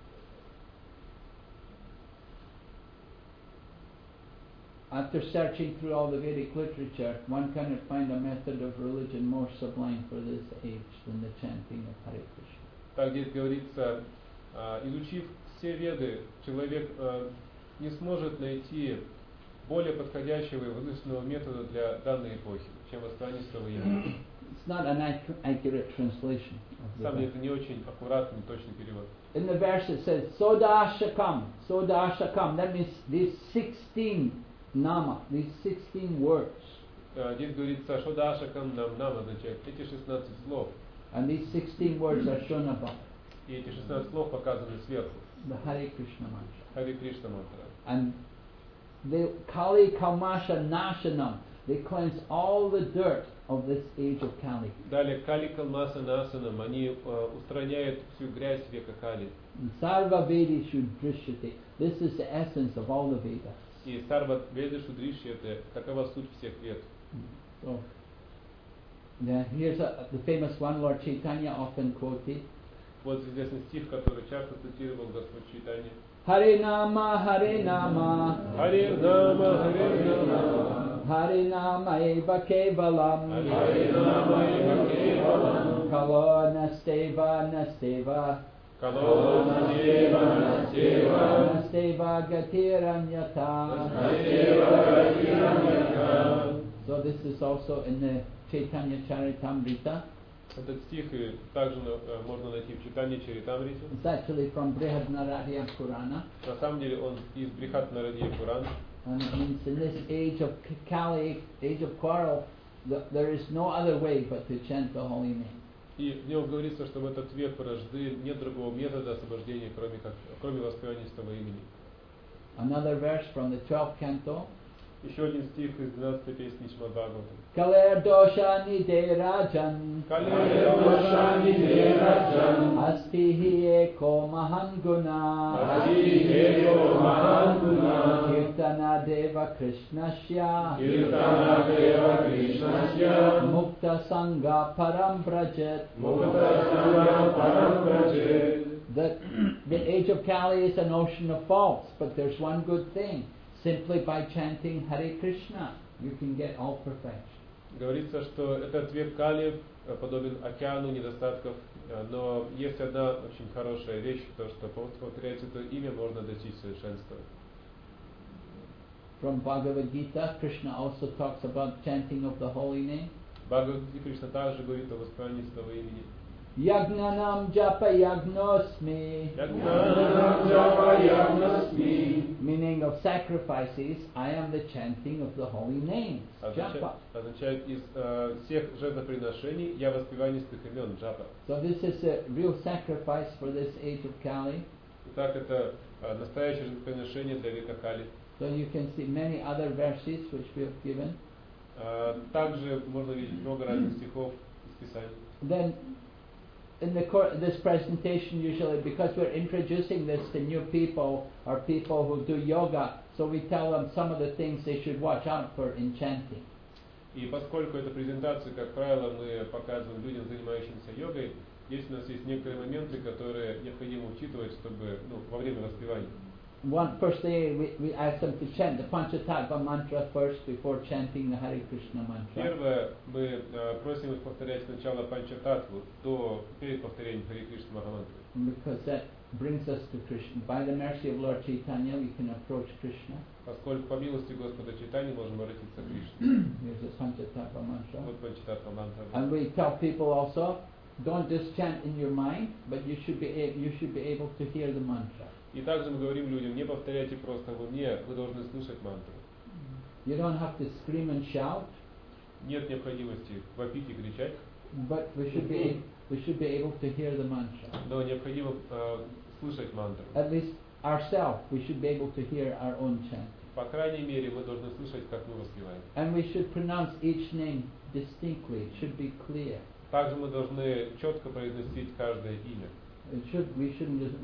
Speaker 1: After searching through all the Vedic literature, one cannot find a method of religion more sublime for this age than the chanting of Hare Krishna.
Speaker 2: Так здесь говорится, А, изучив все веды, человек а, не сможет найти более подходящего и возвышенного метода для данной эпохи, чем воспевание святого имени.
Speaker 1: It's not an ac- accurate translation of the
Speaker 2: Сам мне
Speaker 1: verse.
Speaker 2: это не очень аккуратный, точный перевод.
Speaker 1: In the verse it says, Sodashakam, Sodashakam. That means these sixteen nama, these sixteen words.
Speaker 2: А, здесь говорится Шодашакам нам, нам означает эти шестнадцать слов.
Speaker 1: And these sixteen words are shown above.
Speaker 2: И эти шестнадцать слов показаны сверху.
Speaker 1: The Hare Krishna mantra.
Speaker 2: Харе Кришна мантра.
Speaker 1: And the Kali Kalmasha Nashanam, they cleanse all the dirt of this age of Kali.
Speaker 2: Далее Кали Калмаса Насанам, они а, устраняют всю грязь века Кали.
Speaker 1: And Sarva Vedishu Drishyate. This is the essence of all the Vedas.
Speaker 2: И Сарва Веда Шудриши это такова суть всех вед.
Speaker 1: So, yeah, here's a, the famous one Lord Chaitanya often quoted.
Speaker 2: Вот известный стих, который часто цитировал Господь Чайтанья.
Speaker 1: Hare Nama, Hare Nama,
Speaker 2: Харе Нама, Харе Нама,
Speaker 1: Hare Nama Eva Kevalam,
Speaker 2: Харе Нама Ива Кевалам,
Speaker 1: Kalo Nasteva Nasteva,
Speaker 2: Кало Настева, Настева,
Speaker 1: Nasteva Gatiranyata.
Speaker 2: Настева Гатирамьяка.
Speaker 1: So this is also in the Chaitanya Charitamrita.
Speaker 2: Этот стих и также э, можно найти в читании Чаритамрите.
Speaker 1: It's actually from Brihadnaradya Purana.
Speaker 2: На самом деле он из Брихат Нарадья Пуран.
Speaker 1: And it means in this age of Kali, age of quarrel, the, there is no other way but to chant the holy name.
Speaker 2: И в нем говорится, что в этот век вражды нет другого метода освобождения, кроме, как, кроме воспевания святого имени.
Speaker 1: Another verse from the twelfth canto.
Speaker 2: Еще один стих из двенадцатой песни Шримад Бхагаватам.
Speaker 1: Kaler doshani de rajan,
Speaker 2: Калердошани Дераджан,
Speaker 1: asti hi eko mahan guna,
Speaker 2: Адихео Махангуна,
Speaker 1: kirtana deva krishnasya,
Speaker 2: Киртана Дева Кришнасья,
Speaker 1: mukta sangha param brajet.
Speaker 2: Муктасана Парамбраджет.
Speaker 1: That the age of Kali is an ocean of faults, but there's one good thing. Simply by chanting Hare Krishna, you can get all perfection.
Speaker 2: Говорится, что этот век Кали э, подобен океану недостатков, э, но есть одна очень хорошая вещь, то что повторять это имя можно достичь совершенства.
Speaker 1: From Bhagavad Gita, Krishna also talks about chanting of the holy name.
Speaker 2: Бхагавад-гите Кришна также говорит о воспевании святого имени.
Speaker 1: Yagnanam japa yagnosmi,
Speaker 2: Ягнанам джапа ягнасми.
Speaker 1: meaning of sacrifices, I am the chanting of the holy names.
Speaker 2: Означает,
Speaker 1: Japa.
Speaker 2: означает из э, всех жертвоприношений я воспевание святых имен джапа.
Speaker 1: So this is a real sacrifice for this age of Kali.
Speaker 2: Итак, это э, настоящее жертвоприношение для века Кали.
Speaker 1: So you can see many other verses which we have given.
Speaker 2: Э, также можно видеть много разных стихов из Писания.
Speaker 1: Then in the cour- this presentation usually, because we're introducing this to new people or people who do yoga, so we tell them some of the things they should watch out for in chanting.
Speaker 2: И поскольку эта презентация, как правило, мы показываем людям, занимающимся йогой, здесь у нас есть некоторые моменты, которые необходимо учитывать, чтобы, ну, во время воспевания.
Speaker 1: One first thing we, we ask them to chant the Panchatattva mantra first before chanting the Hare Krishna mantra.
Speaker 2: Первое, мы э, просим их повторять сначала Панчататтву до, перед повторением Харе Кришна Махамантры.
Speaker 1: Because that brings us to Krishna. By the mercy of Lord Chaitanya, we can approach Krishna.
Speaker 2: Поскольку по милости Господа Чайтани можем обратиться к Кришне.
Speaker 1: Here's the Panchatattva mantra.
Speaker 2: Вот Панчататтва мантра.
Speaker 1: And we tell people also, don't just chant in your mind, but you should be a- you should be able to hear the mantra.
Speaker 2: И также мы говорим людям, не повторяйте просто в уме, вы должны слышать мантру.
Speaker 1: You don't have to scream and shout,
Speaker 2: Нет необходимости вопить и кричать,
Speaker 1: but we should be we should be able to hear the mantra.
Speaker 2: но необходимо э, слышать мантру.
Speaker 1: At least ourselves, we should be able to hear our own chant.
Speaker 2: По крайней мере, мы должны слышать, как мы воспеваем.
Speaker 1: And we should pronounce each name distinctly. It should be clear.
Speaker 2: Также мы должны четко произносить каждое имя.
Speaker 1: It should we shouldn't just.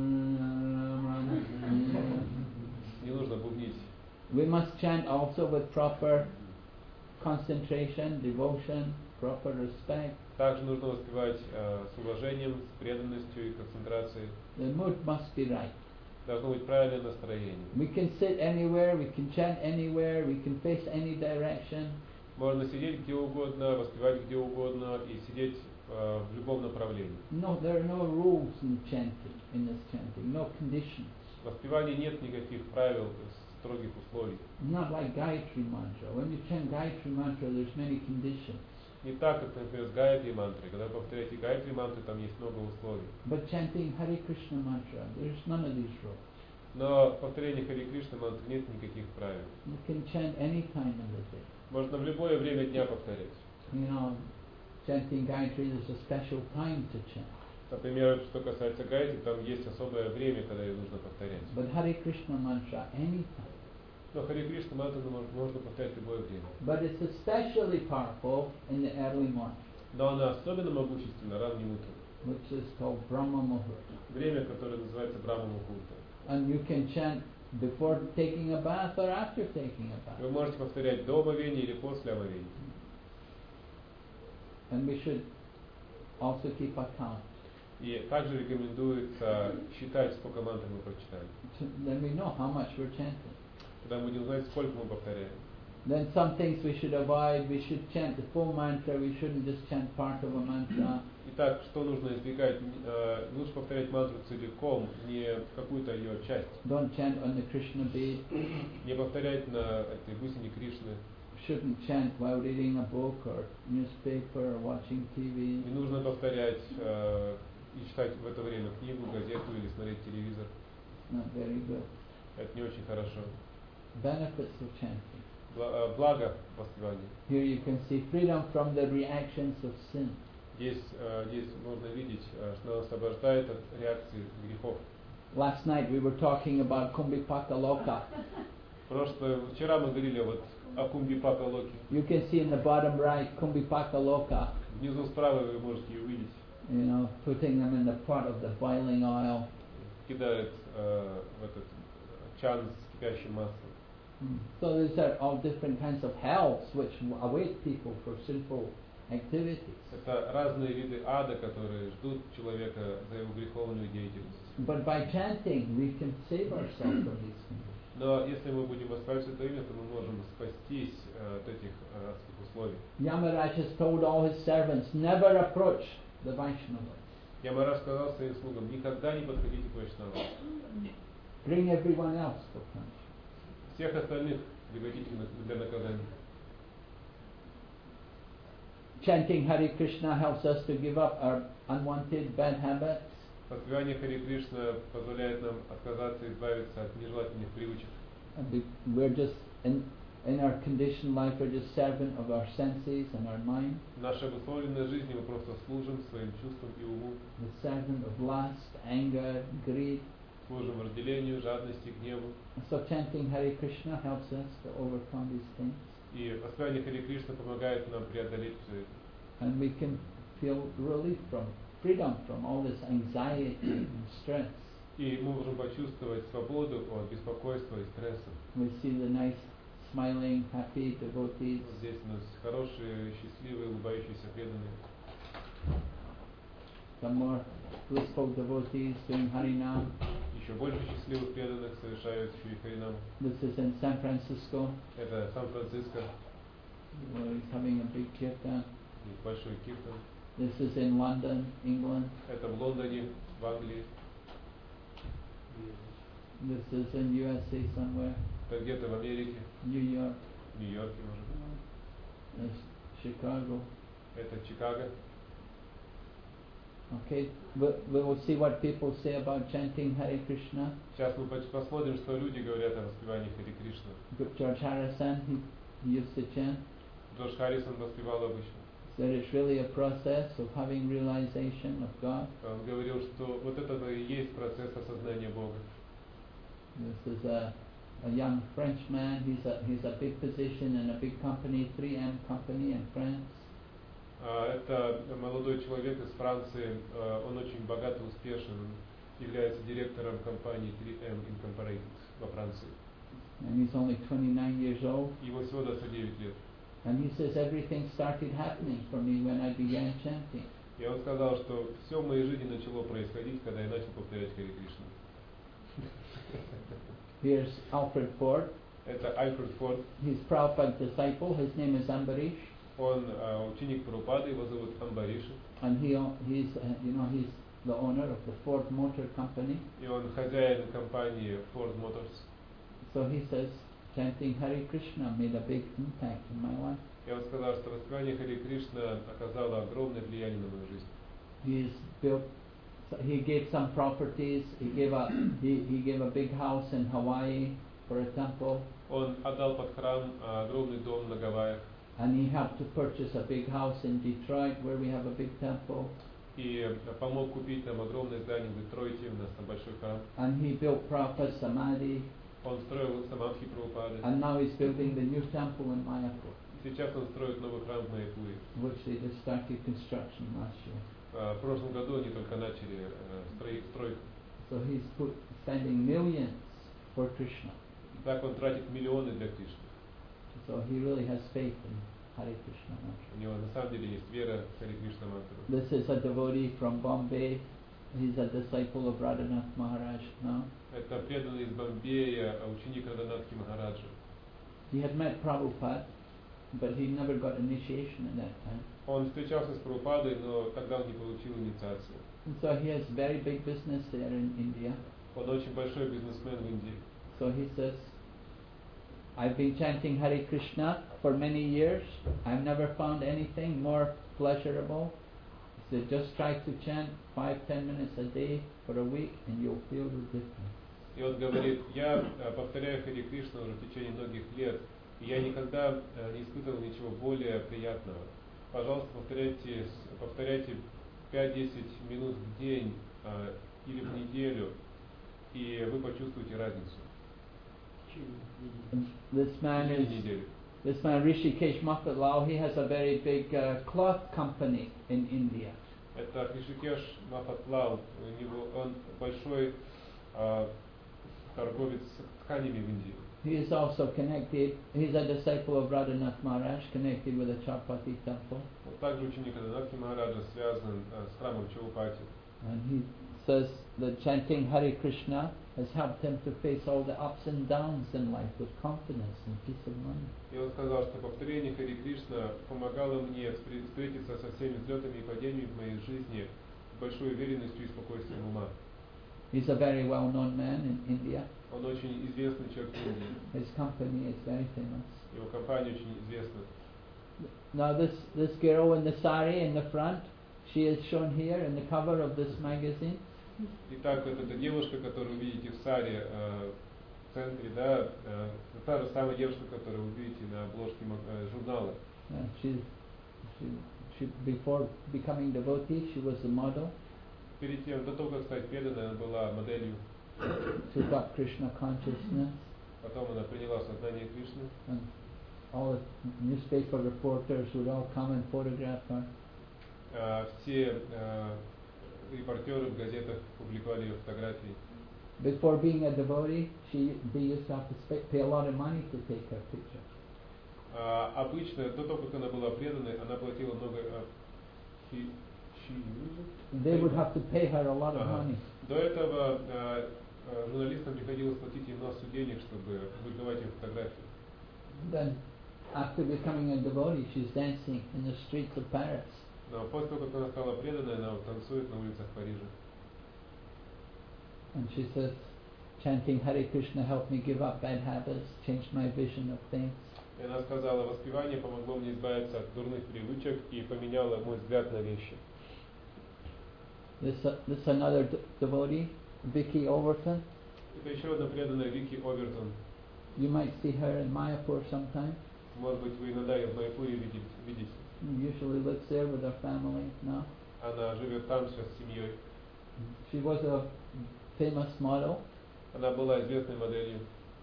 Speaker 2: Не нужно бубнить.
Speaker 1: We must chant also with proper concentration, devotion, proper respect.
Speaker 2: Также нужно воспевать э, с уважением, с преданностью и концентрацией.
Speaker 1: The mood must be right.
Speaker 2: Должно быть правильное настроение.
Speaker 1: We can sit anywhere, we can chant anywhere, we can face any direction.
Speaker 2: Можно сидеть где угодно, воспевать где угодно и сидеть э, в любом направлении.
Speaker 1: No, there are no rules in chanting, in this chanting, no conditions.
Speaker 2: В воспевании нет никаких правил, строгих условий.
Speaker 1: Not like Gayatri Mantra. When you chant Gayatri Mantra, there's many conditions.
Speaker 2: Не так, как, например, с Гайатри мантрой. Когда вы повторяете Гайатри мантры, там есть много условий.
Speaker 1: But chanting Hare Krishna Mantra, there's none of these rules.
Speaker 2: Но в повторении Харе Кришна мантры нет никаких правил.
Speaker 1: You can chant any time of the day.
Speaker 2: Можно в любое время дня повторять.
Speaker 1: You know, chanting Gayatri, there's a special time to chant.
Speaker 2: Например, что касается Гайатри, там есть особое время, когда ее нужно повторять.
Speaker 1: But Hare Krishna Mantra, any time.
Speaker 2: Но Харе Кришна мантру можно повторять в любое время.
Speaker 1: But it's especially powerful in the early morning,
Speaker 2: Но она особенно могущественна ранним утром.
Speaker 1: which is called Brahma Muhurta.
Speaker 2: Время, которое называется Брахма Мухурта.
Speaker 1: And you can chant before taking a bath or after taking a bath.
Speaker 2: Вы можете повторять до омовения или после омовения.
Speaker 1: And we should also keep account.
Speaker 2: И также рекомендуется считать, сколько мантр мы прочитали.
Speaker 1: So then we know how much we're chanting.
Speaker 2: Тогда мы будем знать, сколько мы повторяем.
Speaker 1: Then some things we should avoid. We should chant the full mantra. We shouldn't just chant part of a mantra.
Speaker 2: Итак, что нужно избегать? Э, Лучше повторять мантру целиком, не какую-то ее часть.
Speaker 1: Don't chant on the Krishna bead.
Speaker 2: Не повторять на этой бусине Кришны.
Speaker 1: Shouldn't chant while reading a book or newspaper or watching T V.
Speaker 2: Не нужно повторять э, и читать в это время книгу, газету или смотреть телевизор.
Speaker 1: Not very good.
Speaker 2: Это не очень хорошо.
Speaker 1: Benefits of chanting.
Speaker 2: Бла- э, Благо воспевания.
Speaker 1: Here you can see freedom from the reactions of sin.
Speaker 2: Здесь, э, здесь можно видеть, э, что нас освобождает от реакции грехов.
Speaker 1: Last night we were talking about Kumbhipaka Loka.
Speaker 2: Прошлое, вчера мы говорили вот о Кумбипака Локе.
Speaker 1: You can see in the bottom right Kumbhipaka Loka.
Speaker 2: Внизу справа вы можете ее увидеть.
Speaker 1: You know, putting them in the pot of the boiling oil.
Speaker 2: Кидает э, в этот чан с кипящим маслом.
Speaker 1: Mm. So these are all different kinds of hells which await people for sinful activities.
Speaker 2: Это разные виды ада, которые ждут человека за его греховную деятельность.
Speaker 1: But by chanting we can save ourselves from these conditions.
Speaker 2: Но если мы будем воспевать это имя, то мы можем спастись э, от этих э, адских условий.
Speaker 1: Yamaraj has told all his servants, never approach the Vaishnavas.
Speaker 2: Ямараш сказал своим слугам, никогда не подходите к Вайшнавам.
Speaker 1: Bring everyone else for punishment.
Speaker 2: Всех остальных пригодите для наказания.
Speaker 1: Chanting Hare Krishna helps us to give up our unwanted bad habits.
Speaker 2: Воспевание Харе Кришна позволяет нам отказаться и избавиться от нежелательных привычек.
Speaker 1: And we- We're just in, in our conditioned life, we're just servant of our senses and our mind,
Speaker 2: В нашей обусловленной жизни мы просто служим своим чувствам и уму,
Speaker 1: the servant of lust, anger, greed.
Speaker 2: служим разделению, жадности, гневу.
Speaker 1: And so chanting Hare Krishna helps us to overcome these things.
Speaker 2: И воспевание Харе Кришна помогает нам преодолеть все это.
Speaker 1: And we can feel relief from, freedom from all this anxiety and stress.
Speaker 2: И мы можем почувствовать свободу от беспокойства и стресса.
Speaker 1: We see the nice, smiling, happy devotees.
Speaker 2: Вот здесь у нас хорошие, счастливые, улыбающиеся преданные.
Speaker 1: Some more blissful devotees doing Harinam.
Speaker 2: Еще больше счастливых преданных совершают еще и Харинам.
Speaker 1: This is in San Francisco,
Speaker 2: Это Сан-Франциско,
Speaker 1: where he's having a big kirtan.
Speaker 2: есть большой киртан.
Speaker 1: This is in London, England.
Speaker 2: Это в Лондоне, в Англии,
Speaker 1: This is in U S A somewhere,
Speaker 2: это где-то в Америке,
Speaker 1: New York,
Speaker 2: в Нью-Йорке, может быть.
Speaker 1: there's Chicago.
Speaker 2: Это Чикаго.
Speaker 1: Okay, we, we will see what people say about chanting Hare Krishna.
Speaker 2: Сейчас мы пос- посмотрим, что люди говорят о воспевании Харе Кришны.
Speaker 1: George Harrison, he, he used to chant.
Speaker 2: Джордж Харрисон воспевал обычно.
Speaker 1: That it's really a process of having realization of God.
Speaker 2: Он говорил, что вот это и есть процесс осознания Бога.
Speaker 1: This is a, a young Frenchman. He's a he's a big position in a big company, three M company in France.
Speaker 2: А, Это молодой человек из Франции. а, Он очень богат и успешен. Он является директором компании три эм Incorporated во Франции.
Speaker 1: And he's only twenty-nine years old.
Speaker 2: Ему всего двадцать девять лет.
Speaker 1: And he says everything started happening for me when I began chanting.
Speaker 2: И он сказал, что все в моей жизни начало происходить, когда я начал повторять Харе Кришну.
Speaker 1: Here's Alfred Ford.
Speaker 2: Это Альфред Форд.
Speaker 1: He's Prabhupada's disciple. His name is Ambarish.
Speaker 2: Он а, ученик Прабхупады, его зовут Амбариши.
Speaker 1: And he, o- he's, uh, you know, he's the owner of the Ford Motor Company.
Speaker 2: И он хозяин компании Ford Motors.
Speaker 1: So he says, chanting Hare Krishna made a big impact in my life.
Speaker 2: И он сказал, что воспевание Харе Кришна оказало огромное влияние на мою жизнь.
Speaker 1: He's built, so he gave some properties. He gave a he, he gave a big house in Hawaii for a temple,
Speaker 2: Он отдал под храм а, огромный дом на Гавайях.
Speaker 1: and he helped to purchase a big house in Detroit where we have a big temple.
Speaker 2: И помог купить нам огромное здание в Детройте, у нас там большой храм.
Speaker 1: And he built Prabhupada Samadhi,
Speaker 2: Он строил Самадхи Прабхупады.
Speaker 1: and now he's building the new temple in Mayapur,
Speaker 2: Сейчас он строит новый храм в Майяпуре.
Speaker 1: which they just started construction last year.
Speaker 2: А, В прошлом году они только начали э, строить стройку.
Speaker 1: So he's put, spending millions for Krishna.
Speaker 2: Так он тратит миллионы для Кришны.
Speaker 1: So he really has faith in Hare Krishna mantra.
Speaker 2: У него на самом деле есть вера в Харе Кришна мантру.
Speaker 1: This is a devotee from Bombay. He's a disciple of Radhanath Maharaj now.
Speaker 2: Это преданный из Бомбея, ученик Радханатхи Махараджа.
Speaker 1: He had met Prabhupada, but he never got initiation at that time.
Speaker 2: Он встречался с Прабхупадой, но тогда он не получил инициацию.
Speaker 1: And so he has very big business there in India.
Speaker 2: Он очень большой бизнесмен в Индии.
Speaker 1: So he says, I've been chanting Hare Krishna for many years. I've never found anything more pleasurable. He said, just try to chant five, ten minutes a day for a week and you'll feel the difference.
Speaker 2: И он говорит, я э, повторяю Харе Кришну уже в течение многих лет, и я никогда э, не испытывал ничего более приятного. Пожалуйста, повторяйте, с- повторяйте пять-десять минут в день э, или в неделю, и вы почувствуете разницу.
Speaker 1: And this
Speaker 2: В
Speaker 1: man
Speaker 2: течение
Speaker 1: is,
Speaker 2: недели.
Speaker 1: this man Rishikesh Mafatlal, he has a very big uh, cloth company in India.
Speaker 2: Это Ришикеш Мафатлал, у него он большой э, торговец тканями в Индии.
Speaker 1: He is also connected, he's a disciple of Radhanath Maharaj, connected with the Chapati temple.
Speaker 2: Вот также ученик Радханатхи Махараджа связан э, с храмом Чаупати.
Speaker 1: And he says that chanting Hare Krishna has helped him to face all the ups and downs in life with confidence and peace of mind.
Speaker 2: И он сказал, что повторение Харе Кришна помогало мне встр- встретиться со всеми взлетами и падениями в моей жизни с большой уверенностью и спокойствием ума.
Speaker 1: He's a very well-known man in India.
Speaker 2: Он очень известный человек в Индии.
Speaker 1: His company is very famous.
Speaker 2: Его компания очень известна.
Speaker 1: Now this, this girl in the sari in the front, she is shown here in the cover of this magazine.
Speaker 2: Итак, вот эта девушка, которую вы видите в саре э, в центре, да, э, та же самая девушка, которую вы видите на обложке ма- э, журнала.
Speaker 1: Uh, she, she, she, before becoming devotee, she was a model.
Speaker 2: Перед тем, до того, как стать преданной, она была моделью.
Speaker 1: She got Krishna consciousness,
Speaker 2: Потом она приняла сознание Кришны.
Speaker 1: and all the newspaper reporters would all come and photograph her.
Speaker 2: А, все э, репортеры в газетах публиковали ее фотографии.
Speaker 1: Before being a devotee, she they used to have to sp- pay a lot of money to take her picture.
Speaker 2: А, обычно, до того, как она была преданной, она платила много... э, she- she used-
Speaker 1: They would have to pay her a lot of
Speaker 2: Ага.
Speaker 1: money.
Speaker 2: До этого э, э, журналистам приходилось платить ей массу денег, чтобы публиковать ее фотографии.
Speaker 1: Then, after becoming a devotee, she's dancing in the streets of Paris.
Speaker 2: Но после того, как она стала преданной, она вот танцует на улицах Парижа.
Speaker 1: And she says, chanting Hare Krishna helped me give up bad habits, changed my vision of things.
Speaker 2: И она сказала, воспевание помогло мне избавиться от дурных привычек и поменяло мой взгляд на вещи.
Speaker 1: This, uh, this another d- devotee, Vicky Overton.
Speaker 2: Это еще одна преданная Вики Овертон.
Speaker 1: You might see her in Mayapur sometime.
Speaker 2: Может быть, вы иногда ее в Майяпуре видите. видите.
Speaker 1: Usually lives there with her family now.
Speaker 2: Она живет там сейчас с семьей.
Speaker 1: She was a famous model,
Speaker 2: Она была известной моделью.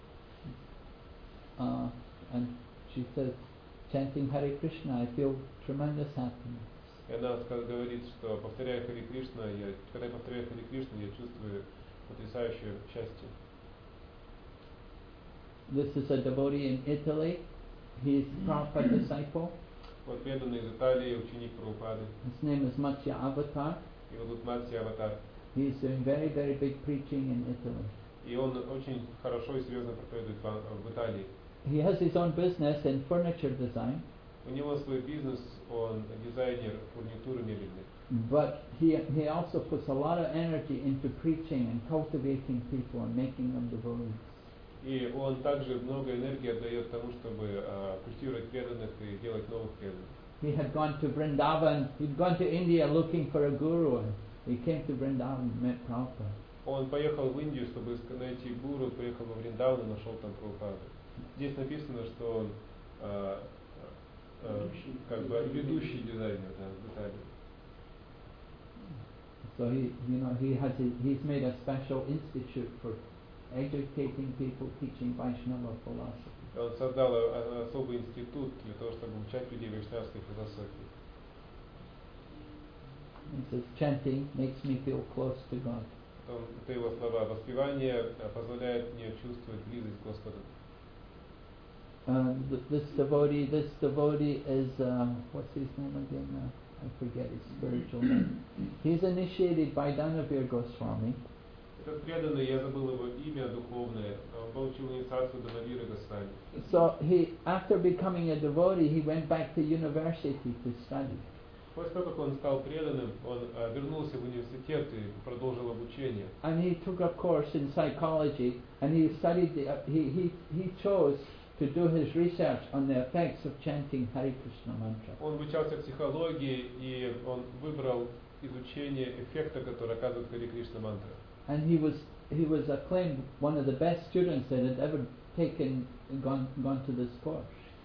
Speaker 1: uh, and she says, chanting Hare Krishna, I feel tremendous happiness.
Speaker 2: И она ска- говорит, что повторяя Харе Кришна, я, когда я повторяю Харе Кришна, я чувствую потрясающее счастье.
Speaker 1: This is a devotee in Italy. He is Prabhupada disciple.
Speaker 2: Вот преданный из Италии, ученик Прабхупады.
Speaker 1: His name is Matsya Avatar.
Speaker 2: Его зовут Матсия Аватар.
Speaker 1: He is doing very, very big preaching in Italy.
Speaker 2: И он очень хорошо и серьезно проповедует в, в Италии.
Speaker 1: He has his own business in furniture design.
Speaker 2: У него свой бизнес, он дизайнер фурнитуры мебельной.
Speaker 1: But he, he also puts a lot of energy into preaching and cultivating people and making them devotees.
Speaker 2: И он также много энергии отдает тому, чтобы uh, культивировать преданных и делать новых преданных.
Speaker 1: He had gone to Vrindavan, he'd gone to India looking for a guru, and he came to Vrindavan and met Prabhupada.
Speaker 2: Он поехал в Индию, чтобы найти гуру, приехал во Вриндаван и нашел там Прабхупаду. Здесь написано, что он uh, uh, как бы ведущий дизайнер, да, детали.
Speaker 1: So he, you know, he has a, he's made a special institute for educating people, teaching Vaishnava philosophy.
Speaker 2: Он создал особый институт для того, чтобы учать людей вайшнавской философии.
Speaker 1: He says, chanting makes me feel close to God.
Speaker 2: Потом, это его слова. Воспевание позволяет мне чувствовать близость к Господу.
Speaker 1: Uh, th- this devotee, this devotee is, uh, what's his name again? Uh, I forget his spiritual name. He's initiated by Danavir Goswami.
Speaker 2: Этот преданный, я забыл его имя духовное, он получил инициацию Данавира Госвами.
Speaker 1: So he, after becoming a devotee, he went back to university to study.
Speaker 2: После того, как он стал преданным, он uh, вернулся в университет и продолжил обучение.
Speaker 1: And he took a course in psychology, and he studied. The, uh, he he he chose to do his research on the effects of chanting Hare Krishna mantra.
Speaker 2: Он обучался психологии, и он выбрал изучение эффекта, который оказывает Харе Кришна мантра.
Speaker 1: And he was he was acclaimed one of the best students that had ever taken gone gone to this course.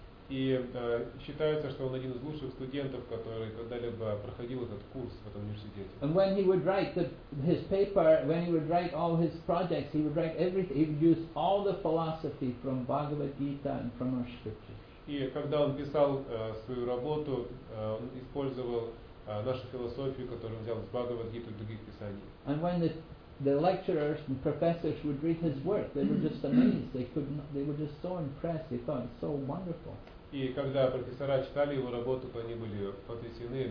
Speaker 2: И э, считается, что он один из лучших студентов, который когда-либо проходил этот курс в этом университете.
Speaker 1: And when he would write the, his paper, when he would write all his projects, he would write everything. He would use all the philosophy from Bhagavad Gita and from our scriptures.
Speaker 2: И когда он писал э, свою работу, э, он использовал э, нашу философию, которую он взял из Бхагавад-гиты и других писаний.
Speaker 1: And when the the lecturers and professors would read his work, they were just amazed. They could not, they were just so impressed. They thought it's so wonderful.
Speaker 2: И когда профессора читали его работу, то они были потрясены,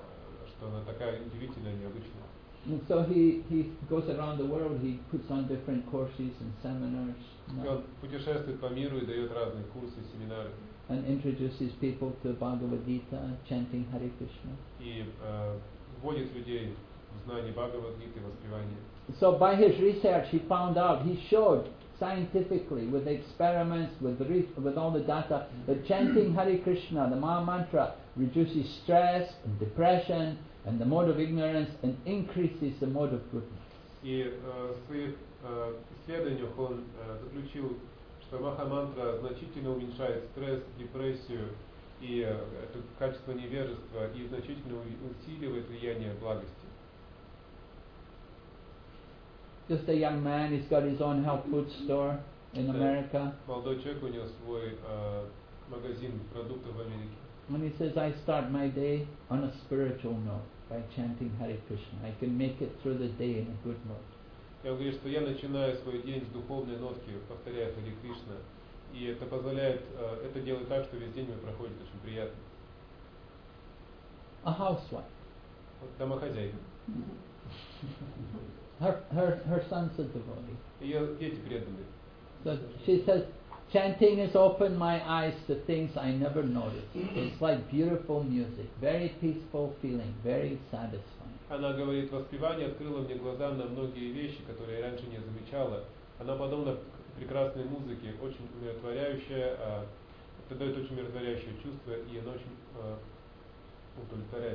Speaker 2: что она такая удивительная, необычная.
Speaker 1: And so he, he goes around the world, he puts on different courses and seminars.
Speaker 2: И он путешествует по миру и дает разные курсы, семинары.
Speaker 1: And introduces people to Bhagavad Gita, chanting Hare Krishna.
Speaker 2: И э, вводит людей в знание Бхагавад-гиты, воспевание.
Speaker 1: So by his research he found out, he showed scientifically with experiments, with the re- with all the data, that chanting Hare Krishna, the Maha Mantra, reduces stress and depression and the mode of ignorance and increases the mode of goodness.
Speaker 2: И э, в своих э, исследованиях он э, заключил, что Маха-мантра значительно уменьшает стресс, депрессию и э, это качество невежества и значительно усиливает влияние благости.
Speaker 1: Just a young man, he's got his own health food store in America.
Speaker 2: Молодой человек, у него свой э, магазин продуктов в Америке.
Speaker 1: And he says, I start my day on a spiritual note by chanting Hare Krishna. I can make it through the day in a good mood.
Speaker 2: Я говорю, что я начинаю свой день с духовной нотки, повторяя Харе Кришна. И это позволяет, э, это делает так, что весь день мне проходит очень приятно.
Speaker 1: A housewife.
Speaker 2: Вот домохозяйка.
Speaker 1: Her, her, her son's a devotee.
Speaker 2: Ее дети преданные.
Speaker 1: So she says, chanting has opened my eyes to things I never noticed. It's like beautiful music, very peaceful feeling, very satisfying.
Speaker 2: Она говорит, воспевание открыло мне глаза на многие вещи, которые я раньше не замечала. Она подобна прекрасной музыке, очень умиротворяющая, а, это дает очень умиротворяющее чувство, и она очень а, удовлетворяет.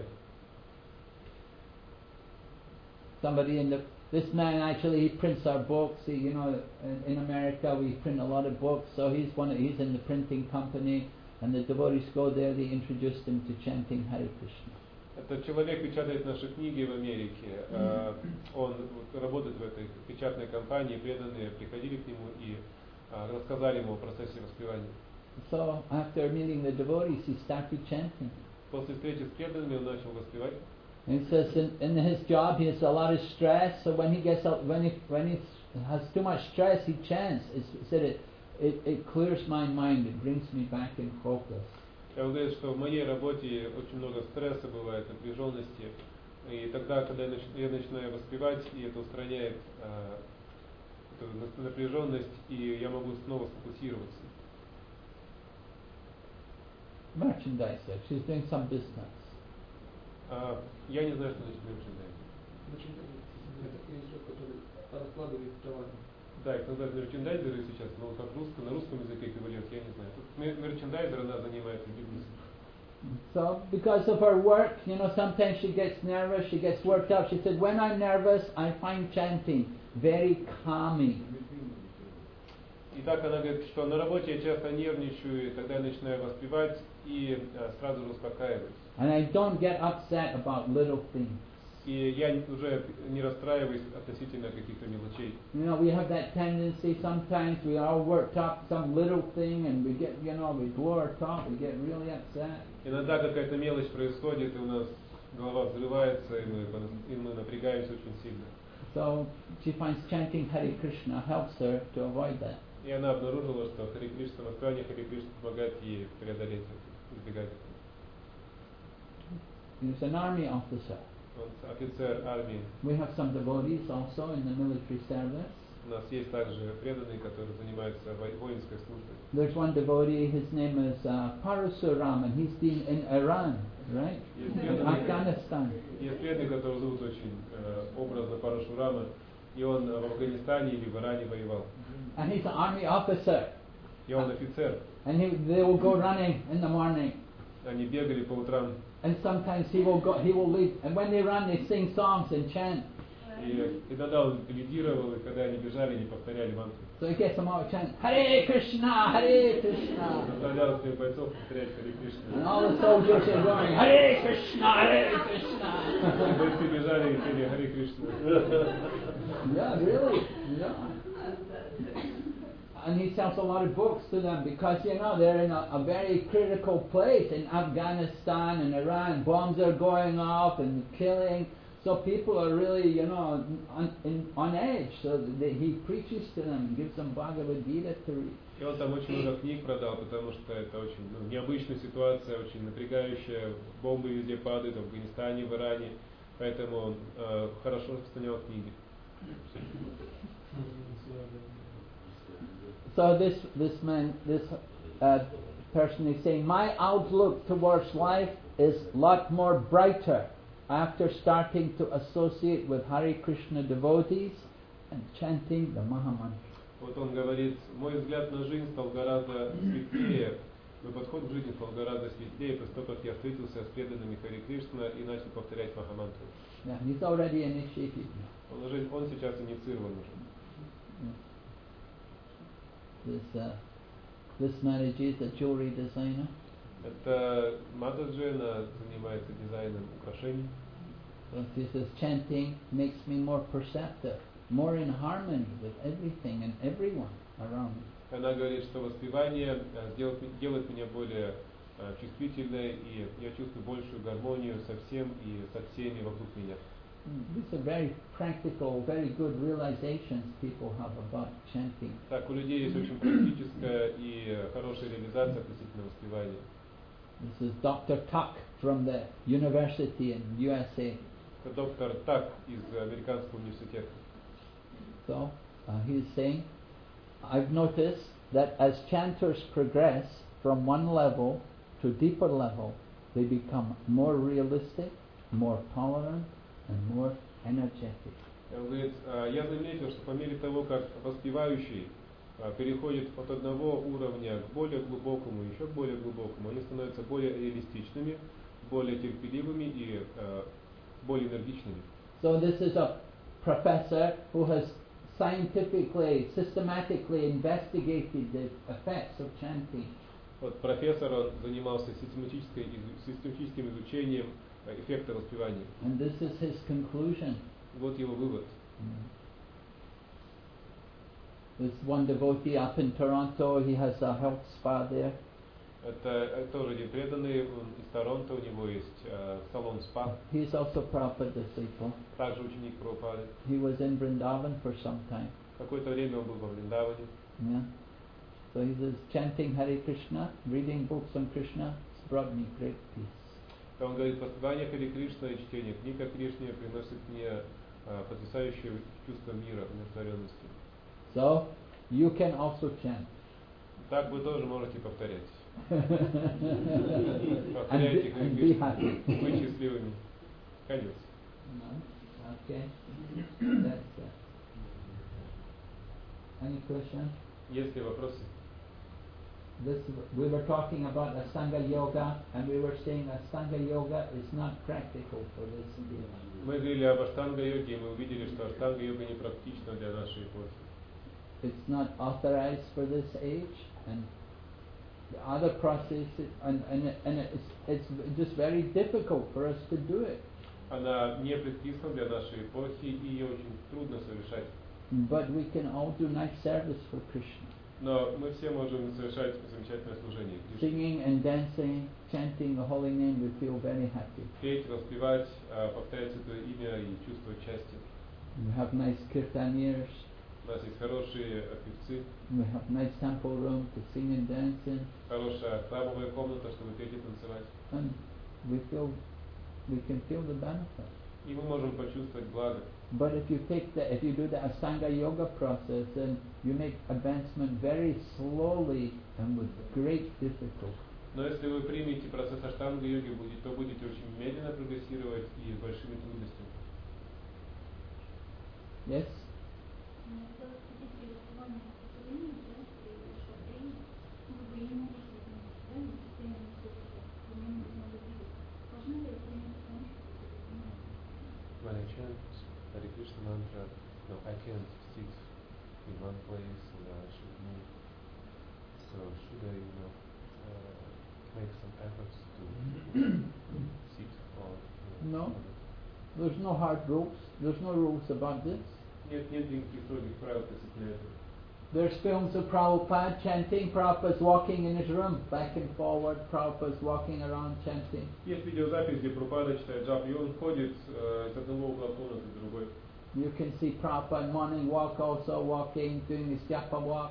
Speaker 1: Somebody in the this man actually he prints our books. He, you know, in, in America we print a lot of books. So he's one. Of, he's in the printing company, and the devotees go there. They introduce them to chanting Hare Krishna.
Speaker 2: Этот человек печатает наши книги в Америке. Uh, он работает в этой печатной компании. Преданные приходили к нему и uh, рассказали ему о процессе воспевания.
Speaker 1: So after meeting the devotees, he started chanting.
Speaker 2: После встречи с преданными он начал воспевать.
Speaker 1: And he says in, in his job he has a lot of stress. So when he gets out, when he when he has too much stress, he chants. It's, he said it, it it clears my mind. It brings me back in focus.
Speaker 2: Он говорит, что в моей работе очень много стресса бывает, напряженности. И тогда, когда я, нач, я начинаю воспевать, и это устраняет э, эту напряженность, и я могу снова сфокусироваться.
Speaker 1: merchandiser. She's doing some business.
Speaker 2: А, я не знаю, что значит мерчендайз.
Speaker 3: Это человек, который раскладывает товары.
Speaker 2: Да, их называют мерчендайзеры сейчас, но как русском, на русском языке эквивалент, я не знаю. Тут мер- мерчендайзер, она занимается бизнесом.
Speaker 1: So, because of her work, you know, sometimes she gets nervous, she gets worked up. She said, when I'm nervous, I find chanting very calming.
Speaker 2: И так она говорит, что на работе я часто нервничаю, и тогда я начинаю воспевать и а, сразу же успокаиваюсь.
Speaker 1: And I don't get upset about little things.
Speaker 2: И я уже не расстраиваюсь относительно каких-то мелочей.
Speaker 1: You know, we have that tendency sometimes, we are all worked up, some little thing, and we get, you know, we blow our top, we get really upset.
Speaker 2: Иногда какая-то мелочь происходит, и у нас голова взрывается, и мы, и мы напрягаемся очень сильно.
Speaker 1: So she finds chanting Hare Krishna helps her to avoid that.
Speaker 2: И она обнаружила, что Харе Кришна, воспевание Харе Кришна помогает ей преодолеть это, избегать этого.
Speaker 1: He's an army officer.
Speaker 2: Он офицер армии.
Speaker 1: We have some devotees also in the military service.
Speaker 2: У нас есть также преданные, которые занимаются во- воинской службой.
Speaker 1: There's one devotee, his name is uh, Parasuram, and he's been in Iran, right?
Speaker 2: Есть
Speaker 1: In
Speaker 2: преданный,
Speaker 1: Afghanistan.
Speaker 2: есть преданный, который зовут очень э, образно Парашурама, и он в Афганистане или в Иране воевал.
Speaker 1: And he's an army officer.
Speaker 2: И он офицер.
Speaker 1: And he, they will go running in the morning.
Speaker 2: Они bегали по утрам.
Speaker 1: And sometimes he will go, he will lead, and when they run, they sing songs and chant.
Speaker 2: И иногда он лидировал, и когда они бежали, они повторяли мантру.
Speaker 1: So he gets them all to chant, Hare Krishna, Hare Krishna.
Speaker 2: Заставлял своих бойцов повторять Харе
Speaker 1: And
Speaker 2: Кришна.
Speaker 1: all the soldiers are going, Hare Krishna, Hare Krishna.
Speaker 2: И бойцы бежали и пели Харе Кришна.
Speaker 1: Yeah, really. Yeah. And he sells a lot of books to them because, you know, they're in a, a very critical place in Afghanistan and Iran. Bombs are going off and killing. So people are really, you know, on, in, on edge. So they, he preaches to them and gives them Bhagavad Gita to read.
Speaker 2: И он там очень много книг продал, потому что это очень ну, необычная ситуация, очень напрягающая. Бомбы везде падают, в Афганистане, в Иране. Поэтому он э, хорошо распространял книги.
Speaker 1: So this this man, this uh, person is saying, my outlook towards life is a lot more brighter after starting to associate with Hare Krishna devotees and chanting the Mahamantra.
Speaker 2: Вот он говорит, мой взгляд на жизнь стал гораздо светлее, мой подход к жизни стал гораздо светлее, после того, как я встретился с преданными Харе Кришна и начал повторять Махамантру.
Speaker 1: Yeah, he's already initiated now.
Speaker 2: Он уже, он сейчас инициирован уже.
Speaker 1: This uh, this Mataji is a jewelry designer.
Speaker 2: Это Матаджи, она занимается дизайном украшений.
Speaker 1: So he says chanting makes me more perceptive, more in harmony with everything and everyone around me.
Speaker 2: Она говорит, что воспевание э, делает, делает меня более э, чувствительной, и я чувствую большую гармонию со всем и со всеми вокруг меня.
Speaker 1: These are very practical, very good realizations people have about chanting.
Speaker 2: Так, у людей есть очень практическая и э, хорошая реализация относительно воспевания.
Speaker 1: This is Doctor Tuck from the university in U S A.
Speaker 2: Это доктор Так из Американского университета.
Speaker 1: So uh, he's saying, I've noticed that as chanters progress from one level to deeper level, they become more realistic, more tolerant, and more energetic.
Speaker 2: Он говорит, «А, я заметил, что по мере того, как воспевающий а, переходит от одного уровня к более глубокому, еще к более глубокому, они становятся более реалистичными, более терпеливыми и а, более энергичными.
Speaker 1: So this is a professor who has scientifically, systematically investigated the effects of chanting.
Speaker 2: Вот профессор, он занимался систематической, изу- систематическим изучением а, эффекта воспевания.
Speaker 1: And this is his conclusion.
Speaker 2: Вот его вывод.
Speaker 1: There's one devotee up in Toronto, he has a health spa there.
Speaker 2: Это э, тоже один преданный, он из Торонто, у него есть э, салон спа,
Speaker 1: He's also Prabhupada disciple.
Speaker 2: также ученик Прабхупады.
Speaker 1: He was in Vrindavan for some time.
Speaker 2: Какое-то время он был во Вриндаване.
Speaker 1: Yeah. So he says, chanting Hare Krishna, reading books on Krishna, has brought me great peace.
Speaker 2: Он говорит, воспевание Харе Кришна и чтение книг о Кришне приносит мне э, потрясающее чувство мира, умиротворенности.
Speaker 1: So you can also chant.
Speaker 2: Так вы тоже можете повторять. Повторяйте,
Speaker 1: and,
Speaker 2: как
Speaker 1: and be
Speaker 2: говорится,
Speaker 1: happy.
Speaker 2: быть счастливыми. Конец.
Speaker 1: No? Okay. That's it. Any question?
Speaker 2: Есть ли вопросы?
Speaker 1: This we were talking about Astanga Yoga, and we were saying Astanga Yoga is not practical for this age.
Speaker 2: Мы говорили об аштанга-йоге, и мы увидели, что аштанга-йога непрактична для нашей эпохи.
Speaker 1: It's not authorized for this age, and the other processes, and, and, and it's, it's just very difficult for us to do it.
Speaker 2: Она не предписана для нашей эпохи, и ее очень трудно совершать.
Speaker 1: But we can all do nice service for Krishna.
Speaker 2: Но мы все можем совершать замечательное служение.
Speaker 1: Singing and dancing, chanting the holy name, we feel very happy.
Speaker 2: Петь, воспевать, повторять это имя и чувствовать счастье.
Speaker 1: We have nice kirtaniers.
Speaker 2: У нас есть хорошие певцы,
Speaker 1: We have nice temple room to sing and dance in,
Speaker 2: хорошая храмовая комната, чтобы петь и танцевать.
Speaker 1: and we feel we can feel the benefit.
Speaker 2: И мы можем почувствовать благо.
Speaker 1: But if you take the, if you do the Ashtanga yoga process, then you make advancement very slowly and with great difficulty.
Speaker 2: Но если вы примете процесс аштанга-йоги, будет, то будете очень медленно прогрессировать и с большими трудностями.
Speaker 1: Yes?
Speaker 4: When I chant Hare Krishna mantra, no, I can't sit in one place and I should move. So should I, you know, uh, make some efforts to sit or? You know,
Speaker 1: No. There's no hard rules. There's no rules about this.
Speaker 2: Нет, нет никаких строгих правил касательно этого.
Speaker 1: There's films of Prabhupada chanting, Prabhupada's walking in his room, back and forward, Prabhupada's walking around chanting.
Speaker 2: Есть видеозапись, где Прабхупада читает джап, и он ходит э, из одного угла комнаты в другой.
Speaker 1: You can see Prabhupada morning walk also, walking, doing his japa walk.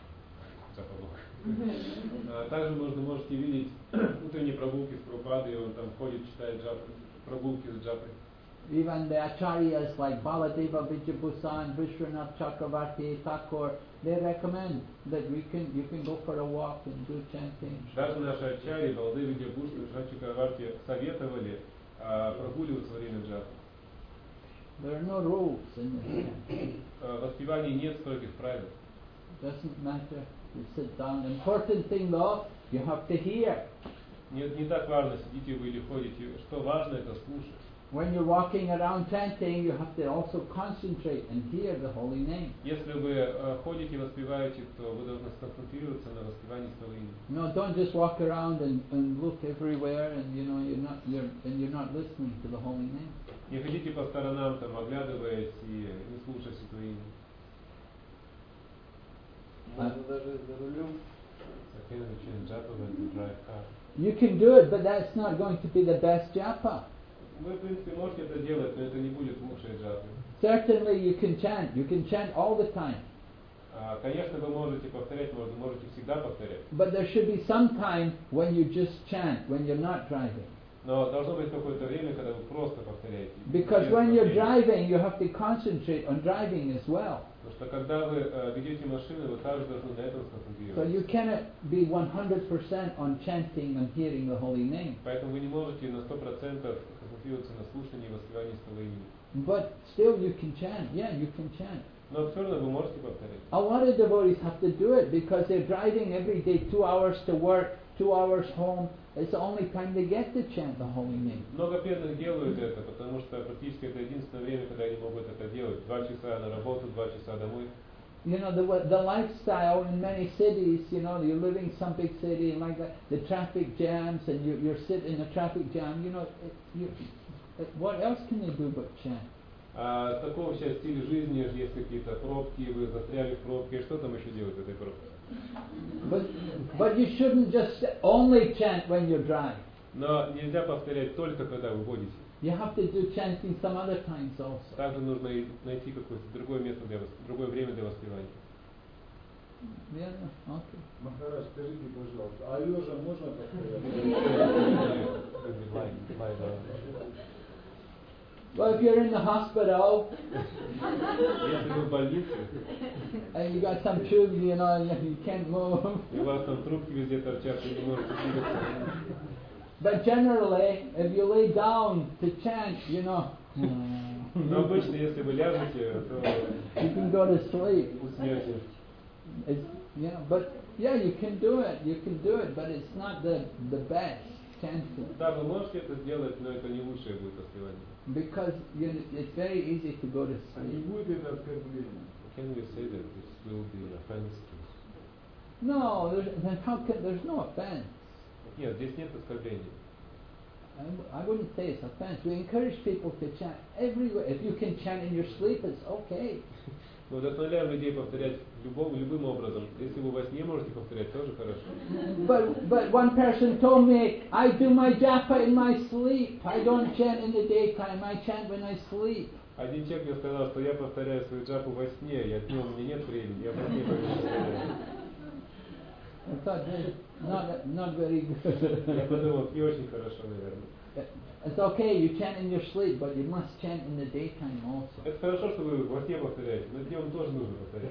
Speaker 2: А также можно можете видеть утренние прогулки с Прабхупадой, и он там ходит, читает джап, прогулки с джапой.
Speaker 1: Even the acharyas like Baladeva Vijayabhusan, Vishwanath Chakravarti, Thakur, they recommend that we can you can go for a walk and do chanting.
Speaker 2: Даже наши ачарьи, Баладева Видьябхушан и Вишванаth Чакраварти советовали а, прогуливаться во время джапа.
Speaker 1: There are no rules in this.
Speaker 2: В воспевании нет строгих правил.
Speaker 1: Doesn't matter. You sit down. Important thing though, you have to hear.
Speaker 2: Нет, не так важно, сидите вы или ходите. Что важно, это слушать.
Speaker 1: When you're walking around chanting, you have to also concentrate and hear the holy name.
Speaker 2: Если вы э, ходите и воспеваете, то вы должны сконцентрироваться на воспевании своего имени.
Speaker 1: No, don't just walk around and, and look everywhere, and you know you're not you're and you're not listening to the holy name.
Speaker 2: Не ходите по сторонам, там, оглядываясь и не слушая святое имя.
Speaker 3: Можно даже за рулем.
Speaker 4: I can chant japa when you drive car.
Speaker 1: You can do it, but that's not going to be the best japa.
Speaker 2: Вы, в принципе, можете это делать, но это не будет лучшей джапой.
Speaker 1: Certainly you can chant. You can chant all the time.
Speaker 2: А, конечно, вы можете повторять, можете, можете всегда повторять.
Speaker 1: But there should be some time when you just chant, when you're not driving.
Speaker 2: Но должно быть какое-то время, когда вы просто повторяете.
Speaker 1: Because
Speaker 2: без
Speaker 1: when you're
Speaker 2: повторения.
Speaker 1: driving, you have to concentrate on driving as well.
Speaker 2: Потому что когда вы э, ведете машину, вы также должны на этом
Speaker 1: So
Speaker 2: сконцентрироваться.
Speaker 1: you cannot be one hundred percent on chanting and hearing the holy name.
Speaker 2: Поэтому вы не можете на сто процентов концентрироваться на слушании и воспевании своего имени.
Speaker 1: But still you can chant. Yeah, you can chant.
Speaker 2: Но все равно вы можете повторять.
Speaker 1: A lot of devotees have to do it because they're driving every day two hours to work, two hours home. It's the only time they get to chant the holy name.
Speaker 2: Много преданных делают это, потому что практически это единственное время, когда они могут это делать. Два часа на работу, два часа домой.
Speaker 1: You know, the the lifestyle in many cities, you know, you're living some big city and like that, the traffic jams and you, you're sitting in a traffic jam, you know, it, you, it, what else can they do but chant?
Speaker 2: А в таком сейчас стиле жизни есть какие-то пробки, вы застряли в пробке, что там еще делать в этой пробке?
Speaker 1: But, but you shouldn't just only chant when you drive.
Speaker 2: Но нельзя повторять только когда вы водите.
Speaker 1: You have to do chanting some other times also.
Speaker 2: Также нужно и найти какое-то другое место для вос- другое время для воспевания.
Speaker 1: Yeah, okay.
Speaker 6: Махарадж, скажите, пожалуйста, а лежа можно повторять?
Speaker 4: When we lie, lie down.
Speaker 1: Well, if you're in the hospital,
Speaker 2: Если вы в больнице,
Speaker 1: and you got some tubes, you know, and you can't move.
Speaker 2: и у вас там трубки везде торчат, вы не можете двигаться.
Speaker 1: But generally, if you lay down to chant, you know,
Speaker 2: Но обычно, если вы ляжете, то
Speaker 1: you can go to sleep.
Speaker 2: уснете.
Speaker 1: It's, you know, but yeah, you can do it. You can do it, but it's not the the best chanting
Speaker 2: Да, вы можете это сделать, но это не лучшее будет воспевание.
Speaker 1: because you know, it's very easy to go to
Speaker 6: А не
Speaker 1: sleep.
Speaker 6: будет это оскорбление.
Speaker 4: Can we say that this will be offense to?
Speaker 1: No, there's, then how can, there's no offense.
Speaker 2: Нет, здесь нет оскорбления.
Speaker 1: I, I wouldn't say it's offense. We encourage people to chant everywhere. If you can chant in your sleep, it's okay.
Speaker 2: Мы вдохновляем людей повторять любым, любым образом. Если вы во сне можете повторять, тоже хорошо.
Speaker 1: But but one person told me, I do my japa in my sleep. I don't chant in the daytime. I chant when I sleep.
Speaker 2: Один человек мне сказал, что я повторяю свою джапу во сне, я днем, у меня нет времени, я во сне повторяю.
Speaker 1: I thought that's not not very good.
Speaker 2: Я подумал, не очень хорошо, наверное.
Speaker 1: It's okay, you chant in your sleep, but you must chant in the daytime also.
Speaker 2: Это хорошо, что вы во сне повторяете, но днем тоже нужно повторять.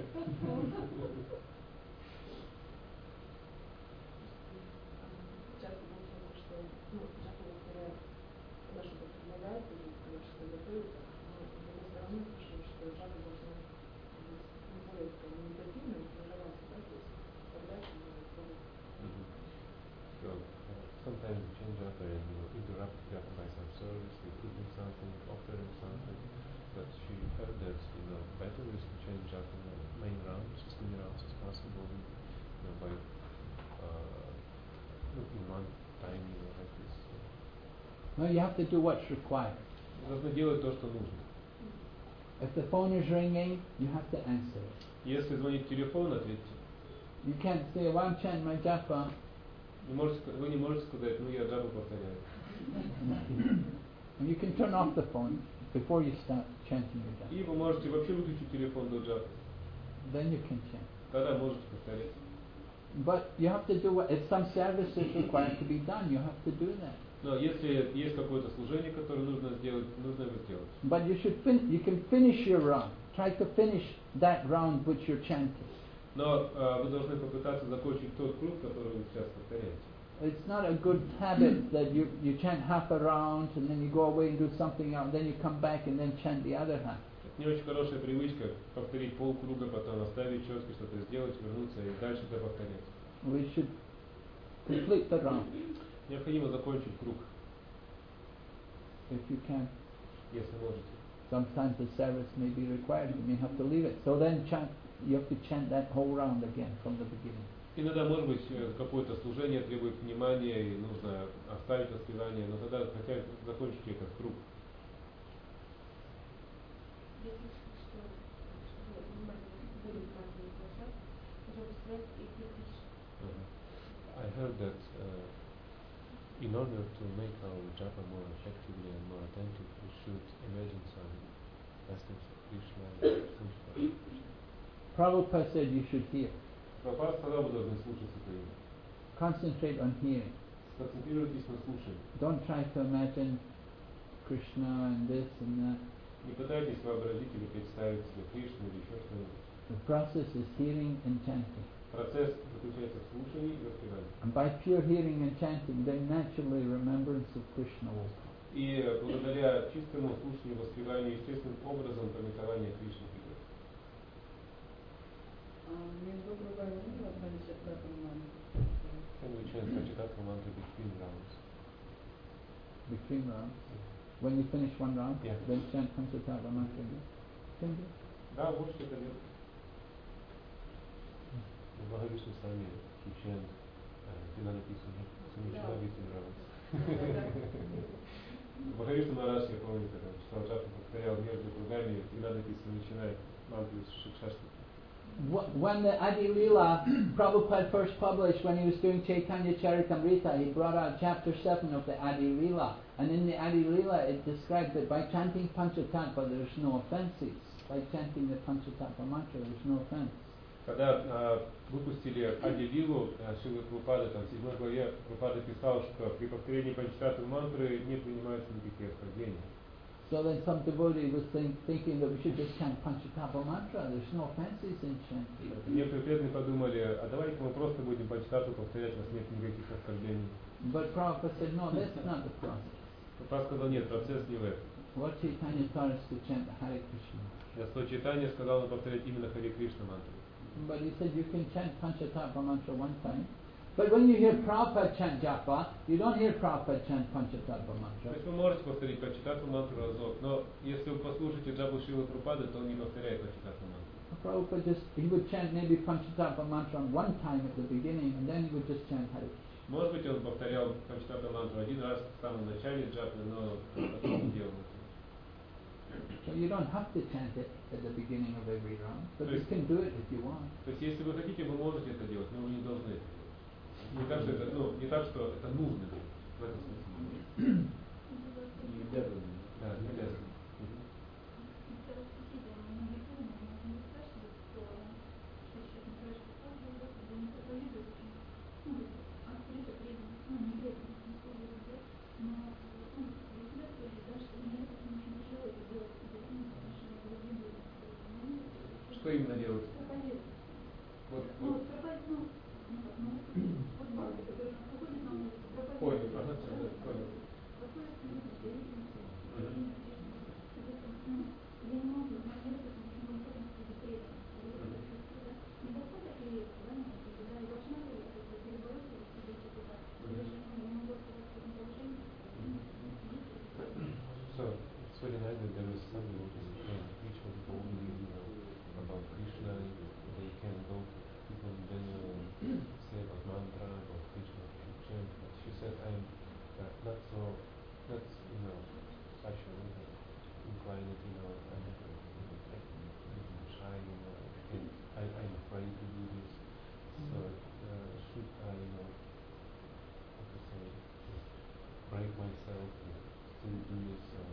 Speaker 7: Часто получается, что ну, джапу повторяют наши предлагают, или что готовится, но с другой стороны, что джапа должна быть не более медитативной, тренироваться, да, то есть вставлять и пробовать.
Speaker 4: So, uh, sometimes we change up and you know, interrupt japa by some service, we cooking something, offering something. But she heard that you know better is to change up in the main rounds, as many rounds as possible, you know, by uh, in one time, you know, like this. So.
Speaker 1: No, you have to do what's required.
Speaker 2: Нужно делать то, что нужно.
Speaker 1: If the phone is ringing, you have to answer it.
Speaker 2: Если звонит телефон, ответьте.
Speaker 1: You can't say, well, I'm chanting my japa.
Speaker 2: Не можете, вы не можете сказать, ну я джапу повторяю.
Speaker 1: And you can turn off the phone before you start chanting your japa.
Speaker 2: И вы можете вообще выключить телефон до джапы.
Speaker 1: Then you can chant.
Speaker 2: Тогда можете повторять.
Speaker 1: But you have to do what, if some service is required to be done, you have to do that.
Speaker 2: Но если есть какое-то служение, которое нужно сделать, нужно его сделать.
Speaker 1: But you should fin- you can finish your round. Try to finish that round which you're chanting.
Speaker 2: Но э, вы должны попытаться закончить тот круг, который вы сейчас повторяете.
Speaker 1: It's not a good habit that you, you chant half a round and then you go away and do something else, then you come back and then chant the other half.
Speaker 2: Не очень хорошая привычка повторить полкруга, потом оставить четко, что-то сделать, вернуться и дальше повторять.
Speaker 1: We should complete the round
Speaker 2: Необходимо закончить круг,
Speaker 1: if you can.
Speaker 2: если можете.
Speaker 1: Sometimes the service may be required, you may have to leave it. So then chant, you have to chant that whole round again from the beginning.
Speaker 2: Иногда, может быть, э, какое-то служение требует внимания и нужно оставить воспевание, но тогда хотя бы закончите этот круг.
Speaker 7: Если что, чтобы внимательно, более внимательно слушать, пожалуйста, связь и переключить.
Speaker 4: Uh, I heard that uh, in order to make our japa more effectively and more attentive, we should imagine some aspects of Krishna and think about Krishna.
Speaker 1: Prabhupada said you should hear.
Speaker 2: Прабхупада сказал, вы должны слушать это имя.
Speaker 1: Concentrate on hearing.
Speaker 2: Сконцентрируйтесь на слушании.
Speaker 1: Don't try to imagine Krishna and this and that.
Speaker 2: Не пытайтесь вообразить или представить себе Кришну или еще что-нибудь.
Speaker 1: The process is hearing and chanting.
Speaker 2: Процесс заключается в слушании и воспевании.
Speaker 1: And by pure hearing and chanting, then naturally remembrance of Krishna will come.
Speaker 2: И благодаря чистому слушанию и воспеванию, естественным образом памятование Кришны придет.
Speaker 3: Между кругами одна десятка мантры.
Speaker 4: Can we chant Pachitatra mantra between rounds?
Speaker 1: Between rounds. When you finish one round,
Speaker 2: Yeah.
Speaker 1: then chant Panchatattva mantra again. Can you?
Speaker 2: Да, можете это делать.
Speaker 4: В Бхагавишну сами he chant Пинанапи Сумичала between rounds.
Speaker 2: Махавишну Махарадж, я помню, когда читал джапу, повторял между кругами, и надо написано, начинает мантру с Шикшашти.
Speaker 1: When the Adi Leela, Prabhupada first published, when he was doing Chaitanya Charitamrita, he brought out chapter seven of the Adi Leela. And in the Adi Leela, it described that by chanting Panchatattva, there's no offenses. By chanting the Panchatattva mantra, there's no offense.
Speaker 2: Когда э, выпустили Ади Лилу, э, Шилы Прабхупады, там в седьмой главе Прабхупада писал, что при повторении Панчататтвы мантры не принимаются никакие оскорбления.
Speaker 1: So then some devotee was think, thinking that we should just chant Panchatattva mantra. There's no fancies in chanting.
Speaker 2: Некоторые преданные подумали, а давайте мы просто будем Панчататтву повторять, у нас нет никаких оскорблений.
Speaker 1: But Prabhupada said, no, that's not the process.
Speaker 2: Прабхупада сказал, нет, процесс не в этом.
Speaker 1: What Chaitanya taught us to chant Hare Krishna.
Speaker 2: Господь Чайтанья сказал нам повторять именно Харе Кришна мантру.
Speaker 1: But he said you can chant Panchatattva mantra one time. But when you hear Prabhupada chant japa, you don't hear Prabhupada chant Panchatattva
Speaker 2: То
Speaker 1: mantra.
Speaker 2: есть вы можете повторить Панчататтву мантру разок, но если вы послушаете джапу Шрилы Прабхупады, то он не повторяет Панчататтву мантру.
Speaker 1: Prabhupada just, he would chant maybe Panchatattva mantra one time at the beginning, and then he would just chant Hare Krishna.
Speaker 2: Может быть, он повторял Панчататтву мантру один раз в самом начале джапы, но потом не делал этого.
Speaker 1: So you don't have to chant it at the beginning of every round, but you
Speaker 2: Right.
Speaker 1: can do it if you want.
Speaker 2: То есть, если вы хотите, вы можете это делать, но вы не должны это делать. Не так, что это, ну, не так, что это нужно делать. В этом смысле.
Speaker 6: Не обязаны.
Speaker 2: Да, не обязательно. Мгм. Что именно делать? Вот, вот. Понял, ага, да, понял. Мгм.
Speaker 4: So it's very nice that there is some devotees who can teach what boldly, you know, about Krishna. They can go to people in general and say about mantra, about Krishna, chant. But she said, I'm uh, not so, not you know, such a little inclined, you know, I'm a little, you know, shy, you know, and I, I'm afraid to do this. So uh, should I, you know, how to say, just break myself and still do this? Uh,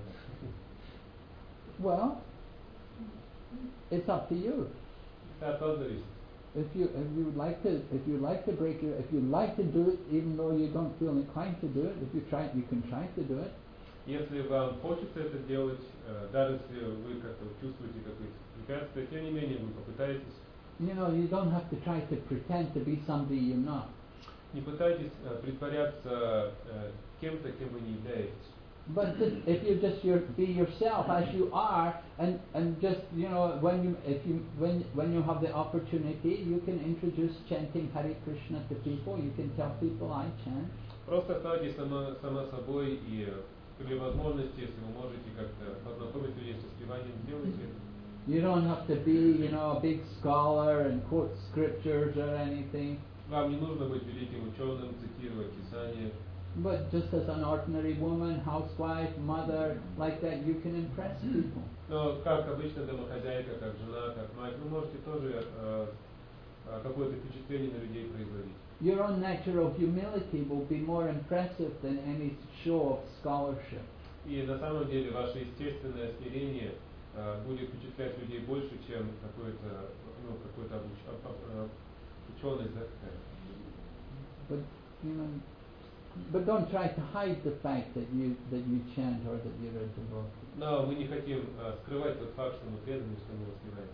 Speaker 1: Well, it's up to you.
Speaker 2: Это от вас зависит.
Speaker 1: If you if you would like to if you like to break your if you like to do it even though you don't feel inclined to do it, if you try you can try to do it.
Speaker 2: Если вам хочется это делать, э, даже если вы как-то чувствуете какие-то препятствия, тем не менее вы попытаетесь.
Speaker 1: You know, you don't have to try to pretend to be somebody you're not.
Speaker 2: Не пытайтесь э, притворяться э, кем-то, кем вы не являетесь.
Speaker 1: But just, if you just your, be yourself as you are, and, and just you know when you if you when when you have the opportunity, you can introduce chanting Hare Krishna to people. You can tell people I chant.
Speaker 2: Просто оставайтесь сама, сама собой, и при возможности, если вы можете как-то познакомить людей со спеванием, делайте это.
Speaker 1: You don't have to be you know a big scholar and quote scriptures or anything.
Speaker 2: Вам не нужно быть великим ученым, цитировать Писание.
Speaker 1: But just as an ordinary woman, housewife, mother, like that, you can impress people.
Speaker 2: Но как обычно домохозяйка, как жена, как мать, вы можете тоже э, э, какое-то впечатление на людей производить.
Speaker 1: Your own natural humility will be more impressive than any show of scholarship.
Speaker 2: И на самом деле ваше естественное смирение э, будет впечатлять людей больше, чем какой-то, ну, какой-то обуч... э, ученость. Да?
Speaker 1: But you know, but don't try to hide the fact that you that you chant or that you're a devotee.
Speaker 2: Но мы не хотим э, скрывать тот факт, что мы преданные, что мы воспеваем.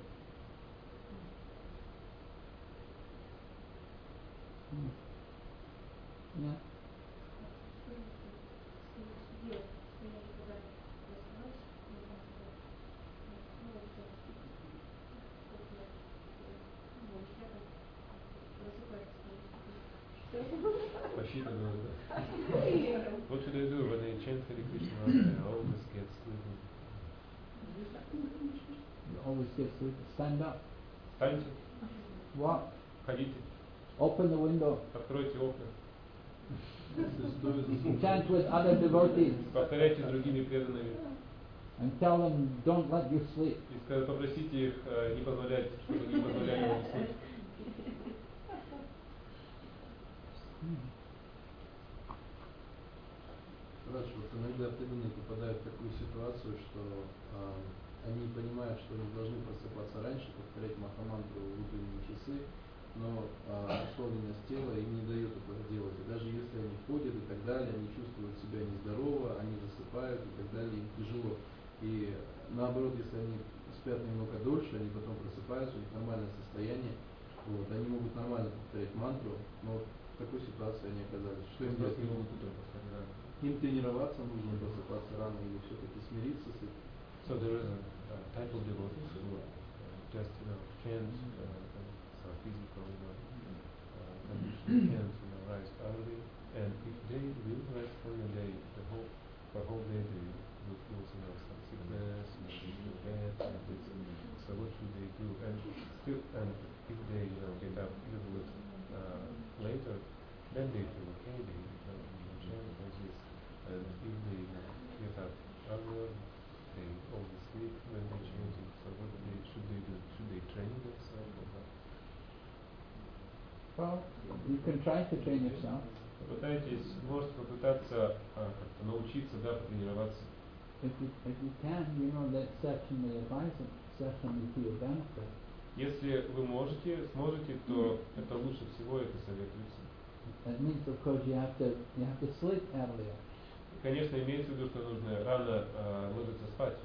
Speaker 1: Hmm. Yeah.
Speaker 2: Посчитано, да? What should I do when I chant Hare Krishna? I always get sleepy.
Speaker 1: You always get sleepy. Stand up.
Speaker 2: Встаньте,
Speaker 1: Walk.
Speaker 2: ходите,
Speaker 1: Open the window.
Speaker 2: откройте окна,
Speaker 1: Chant with other devotees
Speaker 2: повторяйте с другими преданными
Speaker 1: and tell them don't let you sleep.
Speaker 2: и ска- попросите их э, не позволять, чтобы не позволяли вам уснуть.
Speaker 6: Радж, вот иногда преданные попадают в такую ситуацию, что а, они понимают, что они должны просыпаться раньше, повторять махамантру в утренние часы, но а, насловленность тела им не дает этого делать. И даже если они ходят и так далее, они чувствуют себя нездорово, они засыпают и так далее, им тяжело. И наоборот, если они спят немного дольше, они потом просыпаются, у них нормальное состояние, вот, они могут нормально повторять мантру, но в такой ситуации они оказались. Что им делать?
Speaker 2: не могут утром повторять рано.
Speaker 6: Им тренироваться нужно, просыпаться рано или все-таки смириться с этим.
Speaker 4: So there is a uh, type of devotees who uh, just, you know, can't, uh, some physical, you know, uh, condition can't, you know, rise early, and if they will rest for the day, the whole, for whole day they will feel, you know, some sickness, you know, they feel bad, and this, so what should they do? And still, and if they, you know, get up a little bit uh, later, then they feel okay, they, you know, chant like this, and if they, you know, get up earlier, they always sleep when they chanting, so what they, should they do? Should they train themselves or not?
Speaker 1: Well, you can try to train yourself.
Speaker 2: Попытайтесь, можете попытаться а, как-то научиться, да, потренироваться.
Speaker 1: If you, if you can, you know, that's certainly advisable, certainly to your benefit.
Speaker 2: Если вы можете, сможете, то это лучше всего, это советуется.
Speaker 1: That means, of course, you have to you have to sleep earlier.
Speaker 2: Конечно, имеется в виду, что нужно рано э, ложиться спать.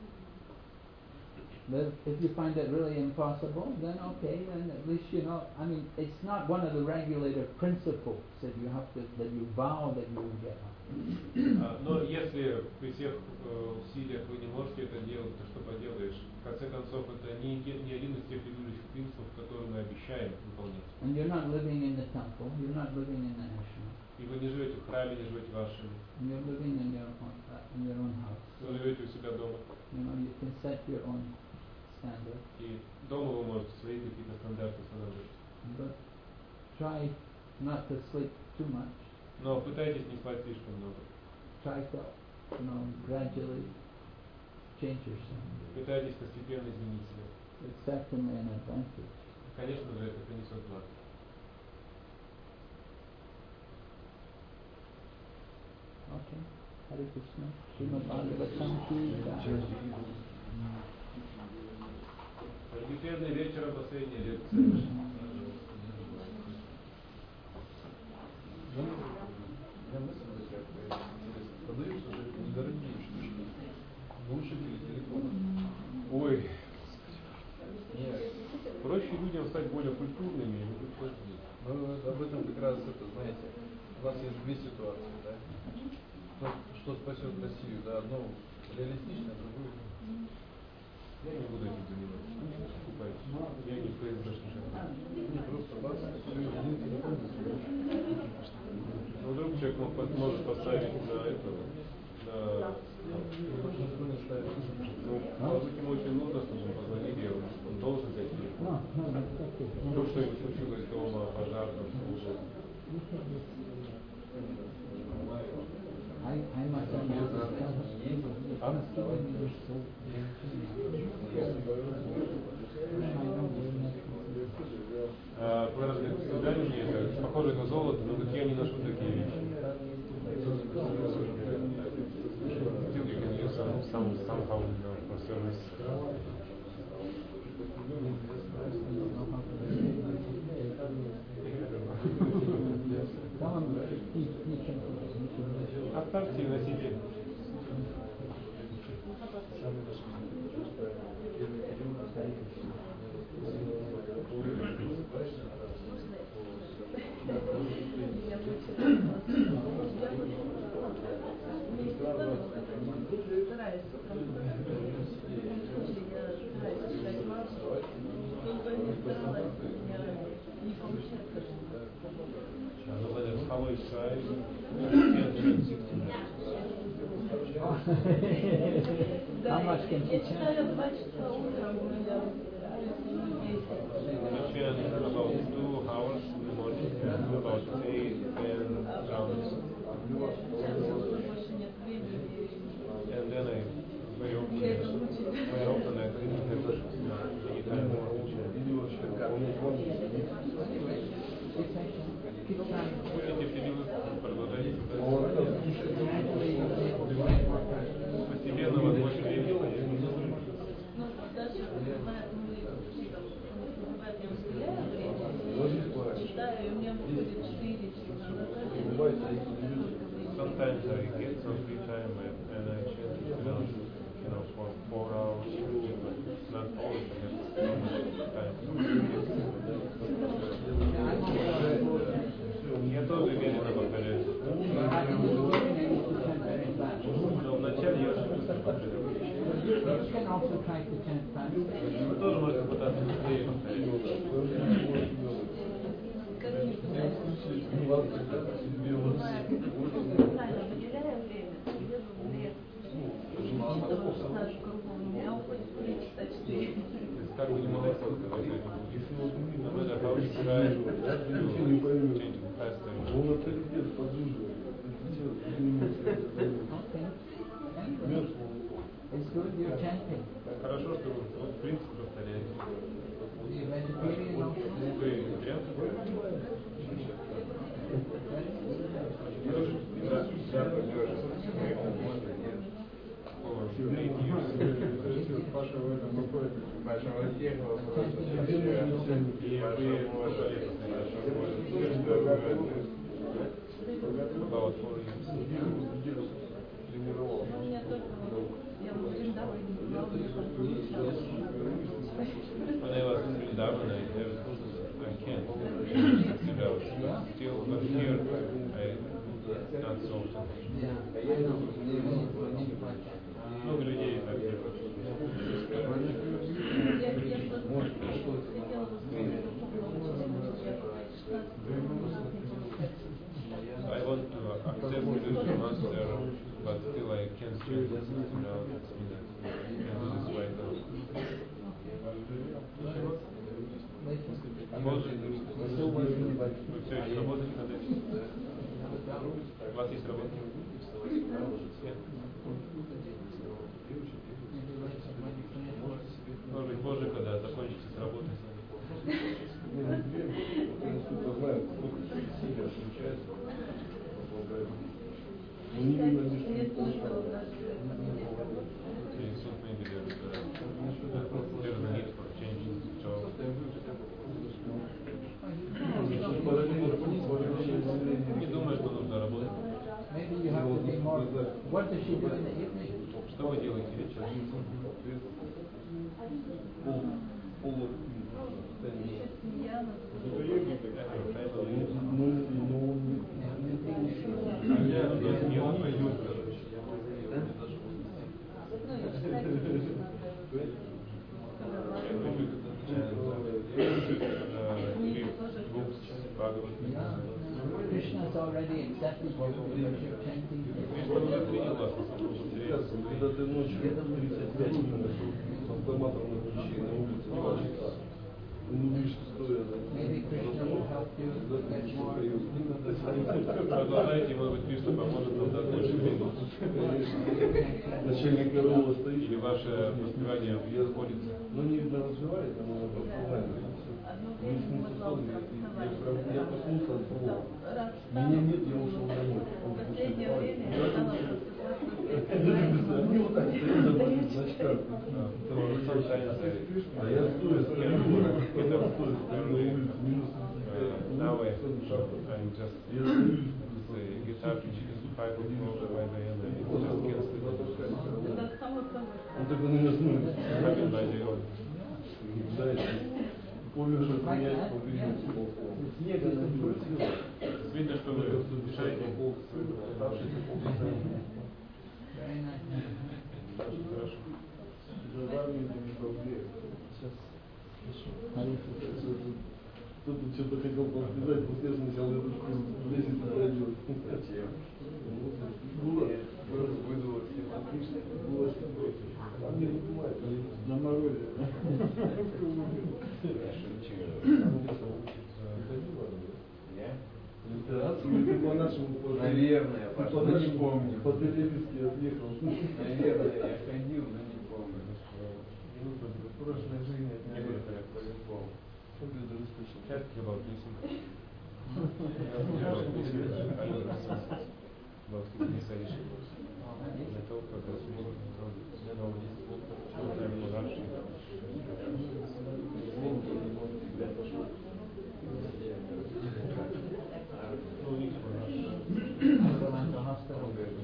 Speaker 1: But if you find it really impossible, then okay, then at least you know. I mean, it's not one of the regulator principles that you have to that you vow that you will get up.
Speaker 2: Но если при всех э, усилиях вы не можете это делать, то что поделаешь? В конце концов, это не, не один из тех ведущих принципов, которые мы обещаем выполнять.
Speaker 1: And you're not living in the temple. You're not living in the ashram.
Speaker 2: И вы не живете в храме, не живете в ашраме.
Speaker 1: You're living in your own uh, in your own house.
Speaker 2: Вы живете у себя дома.
Speaker 1: You know, you can set your own standards.
Speaker 2: И дома вы можете свои какие-то стандарты установить.
Speaker 1: But try not to sleep too much.
Speaker 2: Но пытайтесь не спать слишком много.
Speaker 1: Try to, you know, gradually change yourself.
Speaker 2: Пытайтесь постепенно изменить себя.
Speaker 1: It's certainly an advantage.
Speaker 2: Конечно же, это принесет благо.
Speaker 1: Okay. Hare Krishna. Srimad Bhagavatam ki jai.
Speaker 2: Орбитальный вечер, последняя лекция.
Speaker 6: Я мысль такая интересная. Продаются же недорогие штучки. Глушители телефона.
Speaker 2: Ой. Нет. Проще людям стать более культурными и быть пользователями.
Speaker 6: Ну, об этом как раз это, знаете, у нас есть две ситуации, да? Что, что спасет Россию, да? Одно реалистичное, другое.
Speaker 2: Я не буду этим заниматься. Покупайте. Я не ФСБшный журнал.
Speaker 6: Не просто вас, все, один телефон.
Speaker 2: Ну, вдруг человек мог, может поставить на этого, на... Ну, может быть, ему очень нужно, чтобы он позвонил, и он, он должен взять телефон. Вдруг что-нибудь случилось дома, пожар, там, что-то.
Speaker 1: I, I must
Speaker 2: А, вы рассказали мне это, похоже на золото, но так я не ношу такие вещи. Still you can use some, some, somehow, you know, for service. Оставьте и носите. How
Speaker 1: much can you chant?
Speaker 2: We chant about two hours in the morning, about eight, ten rounds. And then I very often, very often I think anytime more Будете период, продолжайте. Постепенно вас больше времени.
Speaker 4: sometimes I get some free time and, and I chant it around, you know, for four hours, but not always I have so much time. Я тоже медленно повторяю. Но вначале я очень быстро повторяю. Вы тоже можете пытаться быстрее повторять. Как бы не молодцы, no matter how you try to change it faster. Хорошо, что вы вот принцип повторяете. Вы вегетарианцы?
Speaker 8: Паша в этом вопросе. Паша, вот тех вопросов.
Speaker 4: About four years. When I was in Vrindavan, I never, I can't figure out. Still, but here, I not so often. Много людей так делают. I want to accept the master, but still I can't change the system now. And this is right now. Может, вы все еще работаете над этим? У вас есть работа? Нет? Может быть, позже, когда закончите с работой сами. Maybe there's, uh, there's a need for changing the job. Не думаю, что нужно работать. Что вы делаете вечером?
Speaker 1: Krishna has already accepted your chanting.
Speaker 6: Когда ты ночью тридцать пять минут с автоматом на ключе на улице не ложится, ты не видишь, что стоит.
Speaker 1: Maybe Krishna will help you get more.
Speaker 4: Продолжайте, может быть, Кришна поможет вам дать больше времени.
Speaker 6: Начальник коровы стоит.
Speaker 4: Или ваше воспевание сходится.
Speaker 6: Ну, не видно развивает, оно профессионально. Я проснулся от слова. Меня нет, я ушел домой.
Speaker 3: Последнее время я стала
Speaker 6: Они вот так стоят, значит как? А я стою, стою, когда стою, стою на улице, минус
Speaker 4: Now I, I'm just the guitar teaching five o'clock by the end, and it just can't sleep.
Speaker 6: Он только на меня смотрит.
Speaker 4: Happy by the end.
Speaker 6: Знаете, повержет меня, повредит. Снега на него.
Speaker 4: Видно, что вы решаете оставшиеся полчаса. Очень хорошо.
Speaker 6: Кто-то что-то хотел подсказать, после этого сначала эту школу лезет и пройдет. Зачем? Просто вызвало всех отлично. Там не понимают, на морозе. Литерацию по-нашему позже.
Speaker 8: Наверное, Паша, но не помню.
Speaker 6: По-телевизски отъехал.
Speaker 8: Наверное, я ходил, но не помню.
Speaker 6: В прошлой жизни
Speaker 4: Не буду говорить по-любому. Сейчас about listening. About listening. About listening. Не только как музыка, но что-то мурашки. Ну, у них мурашки.
Speaker 1: Go into hospital.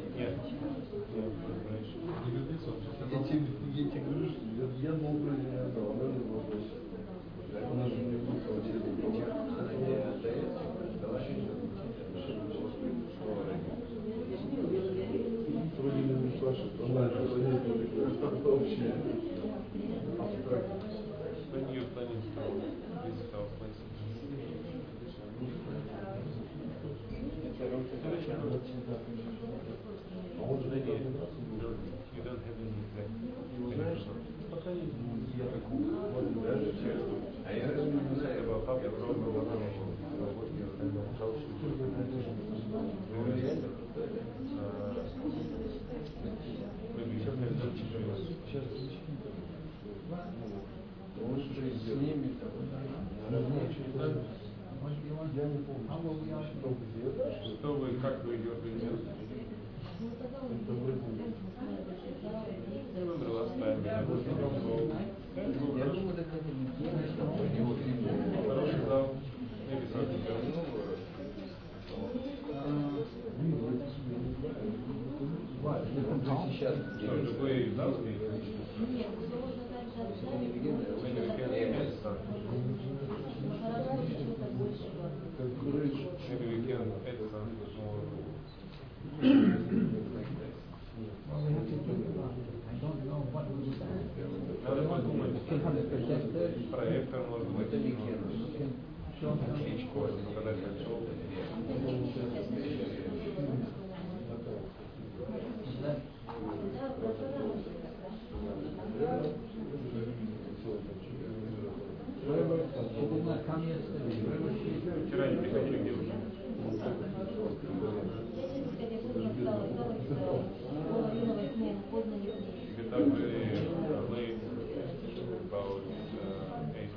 Speaker 4: You don't have any exact. А я знаю, как я пробовал, что вы, как вы ее организуете?
Speaker 6: Я думаю, так это не
Speaker 4: Хороший зал.
Speaker 6: сейчас.
Speaker 4: Что, любой зал имеет? Надо подумать. Проектор может быть. Отличку, показать кольцо. Вчера не приходили, где уже? Где-то вы late about eight.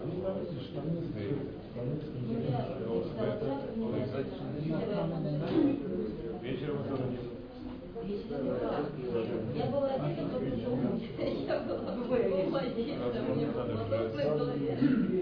Speaker 4: Вечером вы тоже нет?
Speaker 3: Я была одета, кто пришел. Я была в одежде, у меня был вопрос в голове.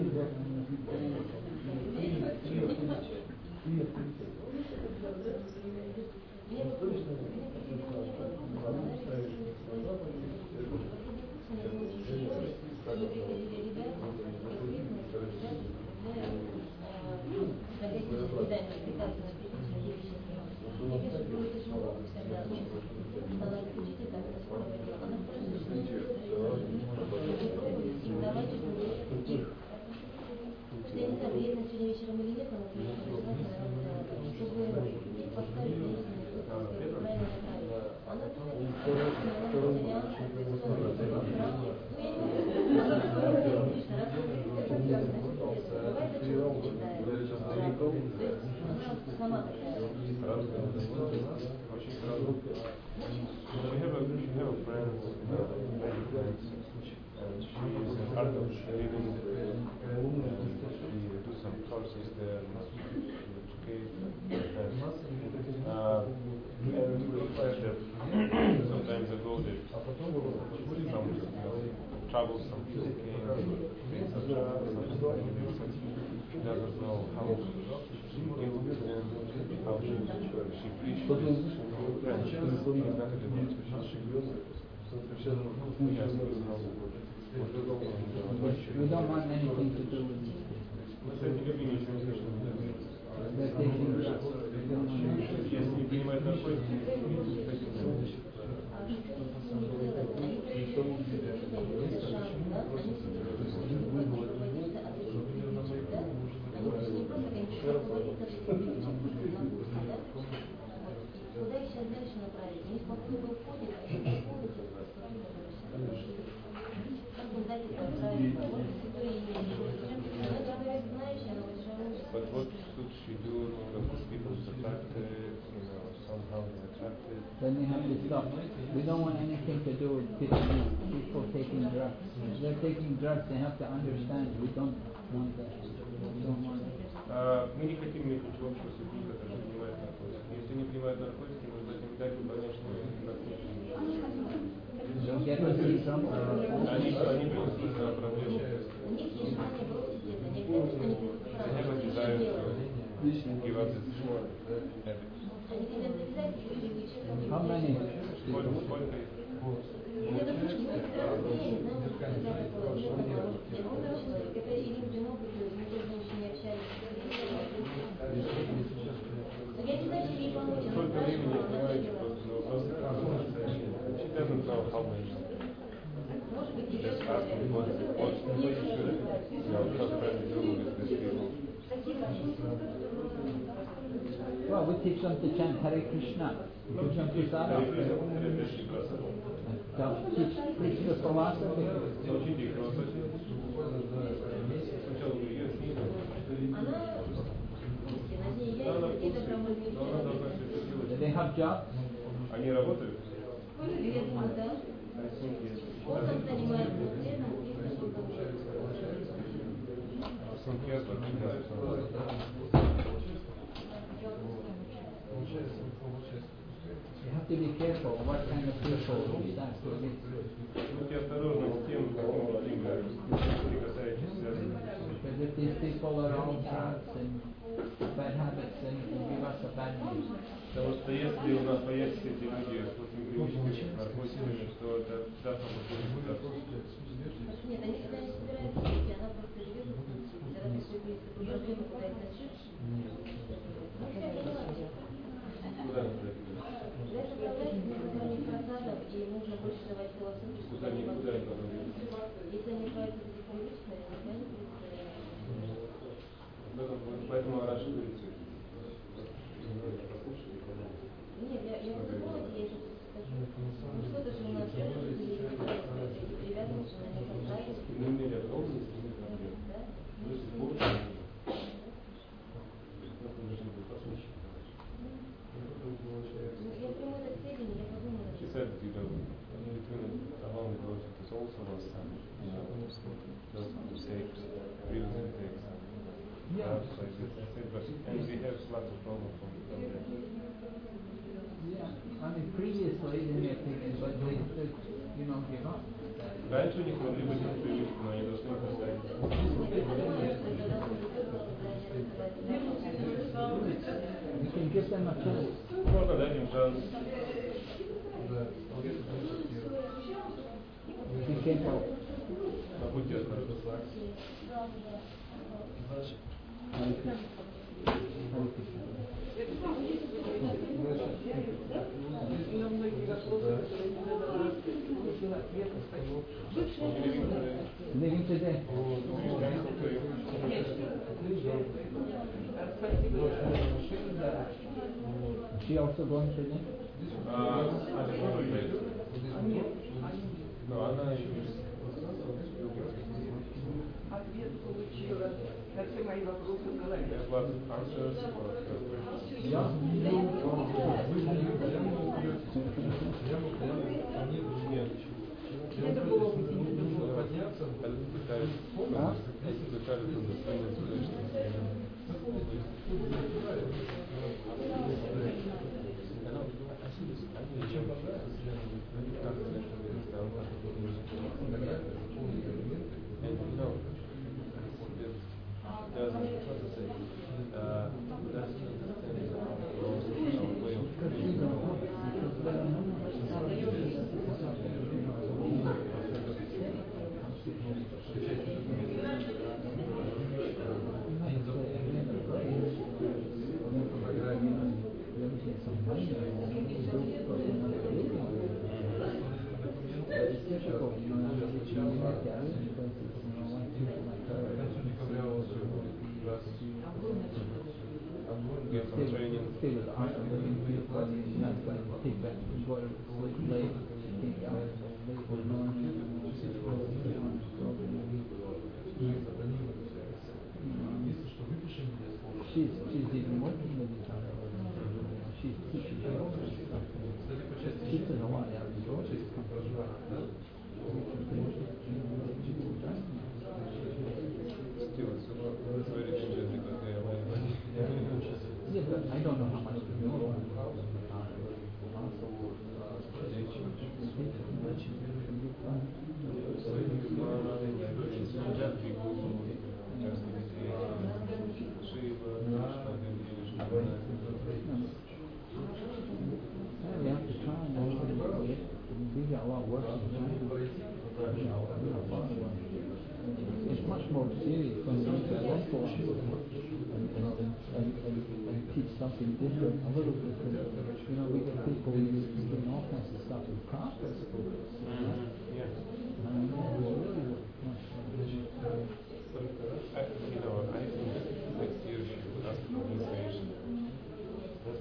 Speaker 3: Я не знаю, приедет сегодня вечером или нет, но чтобы поставить песню, правильно направить. Она сама такая.
Speaker 4: Очень сразу. We have a, we have a friend, uh, very friends, and she is an artist, living, and she do some courses there, and she educate, and, uh, and we find that sometimes I go there, some, you know, travel, some people came, et cetera, she doesn't know how she deal with them, how she, she preaches French,
Speaker 1: We don't want anything to do with this. They're taking drugs.
Speaker 4: Если не принимать наркотики,
Speaker 3: куда их сейчас дальше направить? Они спокойно уходят, они уходят, как бы дать это правильно, может быть, кто и не она человек знающий, она выживает.
Speaker 4: But what should she do because people are attracted, you know, somehow they're attracted?
Speaker 1: Then they have to stop. We don't want anything to do with people, people taking drugs. If they're taking drugs, they have to understand we don't want that. We don't want that.
Speaker 4: Uh, мы не хотим иметь ничего общего с людьми, которые принимают наркотики. Если не принимают наркотики, мы должны дать им понять, что наркотики.
Speaker 1: Don't get to see some.
Speaker 4: Они, они будут на проблему.
Speaker 3: У них есть желание бросить это, они говорят, что они
Speaker 4: Они
Speaker 3: прекрасно
Speaker 4: desire to give up this habit.
Speaker 3: Они хотят завязать эту привычку.
Speaker 1: How many?
Speaker 4: Сколько, сколько их?
Speaker 3: Я, допустим, я не знаю, что я такое. Я молодой человек, это или одинокий, мы тоже еще не общались. Я не знаю, что ей помочь.
Speaker 4: Сколько времени занимаете просто на вопросы? She doesn't know how much.
Speaker 3: Может быть, еще
Speaker 4: Just ask me what, what you know, how friendly you with these people.
Speaker 1: No, we teach them to chant Hare Krishna. We teach them to sadha. Teach, teach the philosophy.
Speaker 2: Научите их философии. Сначала приезд с ними. Она в курсе, но она должна все это делать.
Speaker 1: They have jobs.
Speaker 2: Они работают?
Speaker 3: Да. Он там занимается успехом, и что
Speaker 1: You have to be careful what kind of people you start to meet.
Speaker 2: Будьте осторожны с тем, каким молодым прикасаетесь, связаны.
Speaker 1: Because if these people are all drugs and bad habits, then it will give us a bad name.
Speaker 2: Потому что если у нас появятся эти люди с плохими привычками, наркотиками, то это даст нам плохую репутацию.
Speaker 3: Нет, они сюда не собираются идти, она просто живет, когда такой есть такой проблемы, куда их носить.
Speaker 2: Куда надо идти?
Speaker 3: Для этого направления просадов, и нужно больше давать философию.
Speaker 2: Куда они, куда они потом идут?
Speaker 3: Если они избавятся от этих привычек, наверняка не будет.
Speaker 2: Поэтому раньше говорится.
Speaker 3: Нет, я, я буду думать, я сейчас скажу. Ну что-то же у нас привязанность, на них оставить.
Speaker 2: Мы имели огромные проблемы.
Speaker 3: Да?
Speaker 2: До сих пор.
Speaker 3: Я приму это к сведению, я подумала.
Speaker 2: She said, you know, between among the devotees, there's also was some, you know, those who take real intakes and
Speaker 1: Yeah.
Speaker 2: drugs like this. I said, but and we have lots of problems from from that.
Speaker 1: Yeah, I mean previously they may have taken, but they, they you know, give up.
Speaker 2: Раньше у них могли быть привычки, но они должны их оставить.
Speaker 1: You can give them a choice.
Speaker 2: Можно дать им шанс.
Speaker 1: Be careful.
Speaker 2: Но будьте осторожны.
Speaker 1: Hare Krishna. Hare Krishna. Living today. She also going today?
Speaker 2: А, а ты тоже уезжаешь? Но она еще не
Speaker 9: Ответ получила на все мои вопросы в голове.
Speaker 2: There's lots of answers for questions.
Speaker 1: Yeah.
Speaker 2: Нет.
Speaker 9: Это было бы
Speaker 6: подняться.
Speaker 1: А?
Speaker 6: Чем понравилось?
Speaker 2: Get some training.
Speaker 1: Stay with the art of living beautiful and not going to take back and go to sleep late, take out late or morning. She's, she's even working with each other. She's teaching her. She does a lot out of the door. She's
Speaker 2: Still, it's very dangerous because they are like
Speaker 1: yeah, but I don't know how much to know. We have to try and we got a lot of work to do. It's much more serious when you look at local and, and, and, and, and, and teach something different, a little different. You know, we get people doing all kinds of stuff with process.
Speaker 2: Yeah.
Speaker 1: I mean, it's really much
Speaker 2: I, you know, I think next year we should ask for initiation. That's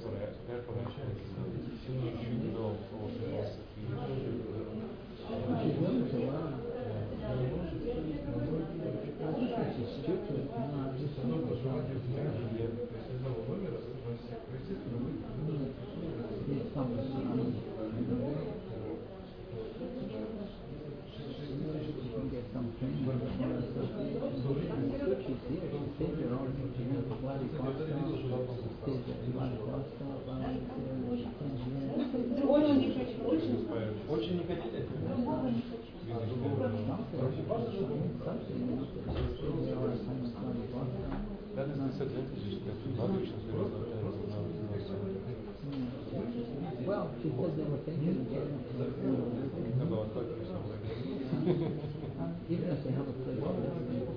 Speaker 4: you know all philosophy.
Speaker 1: She's willing to learn. She's stupid. No, I'm just saying. He's some son. She can get some training. She's here. She stays there all the time. She has a bloody Vladivostok. She stays at Vladivostok.
Speaker 6: Очень не хотите?
Speaker 4: That is disadvantage that not which is there is no time to know
Speaker 1: well, she said they were thinking
Speaker 4: about talking or something like that.
Speaker 1: even if they have a place to live,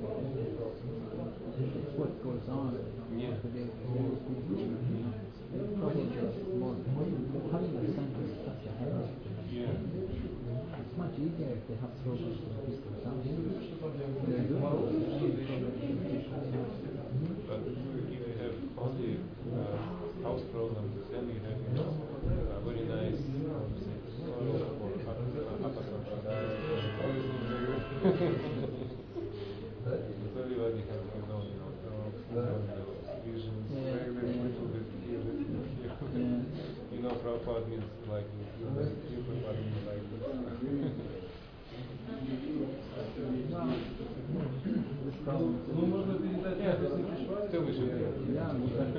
Speaker 1: it's what goes on.
Speaker 4: Yeah.
Speaker 1: Having a center is such a headache.
Speaker 4: Yeah.
Speaker 1: It's much easier if they have programs for people's houses. They're doing
Speaker 4: But if you have only uh, house programs, then you have, you know, a very nice, how to say, soil or apartment. So everybody has their own, you know, their own visions, very, very little bit here, little bit here. You know, Prabhupada means like this, you Prabhupada means like this.
Speaker 6: Ну, можно передать запись на Кишваре?
Speaker 4: Still we should do it.
Speaker 1: Yeah, we better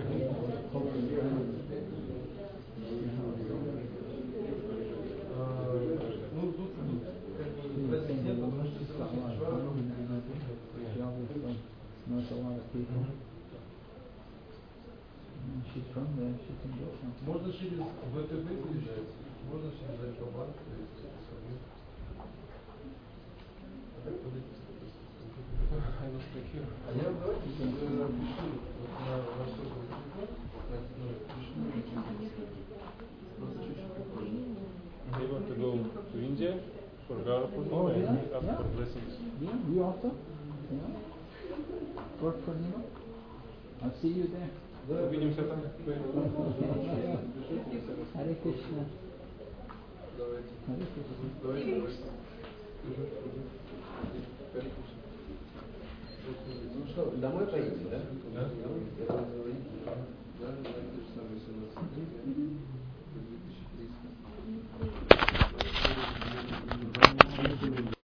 Speaker 6: Ну, тут как бы президент относится к Кишвару.
Speaker 1: knows a lot of people. She's from there, she can do something.
Speaker 6: Можно через ВТБ переезжать, можно через Альфа-банк, то есть
Speaker 4: I will stay here.
Speaker 6: А я давайте напишу вот на ваш сотовый телефон, ну, пишу, просто чуть-чуть попозже.
Speaker 4: They want to go to India for Gara Purnima
Speaker 1: Oh, yeah,
Speaker 4: and ask
Speaker 1: yeah.
Speaker 4: for blessings.
Speaker 1: Yeah, you also? Yeah. Work for Nima? I'll see you there.
Speaker 4: Увидимся там.
Speaker 1: Hare Krishna.
Speaker 6: Давайте.
Speaker 1: Hare Krishna.
Speaker 6: Давайте, давайте. Ну что, домой поедем, да? Да. Да, да, то же самое семнадцать.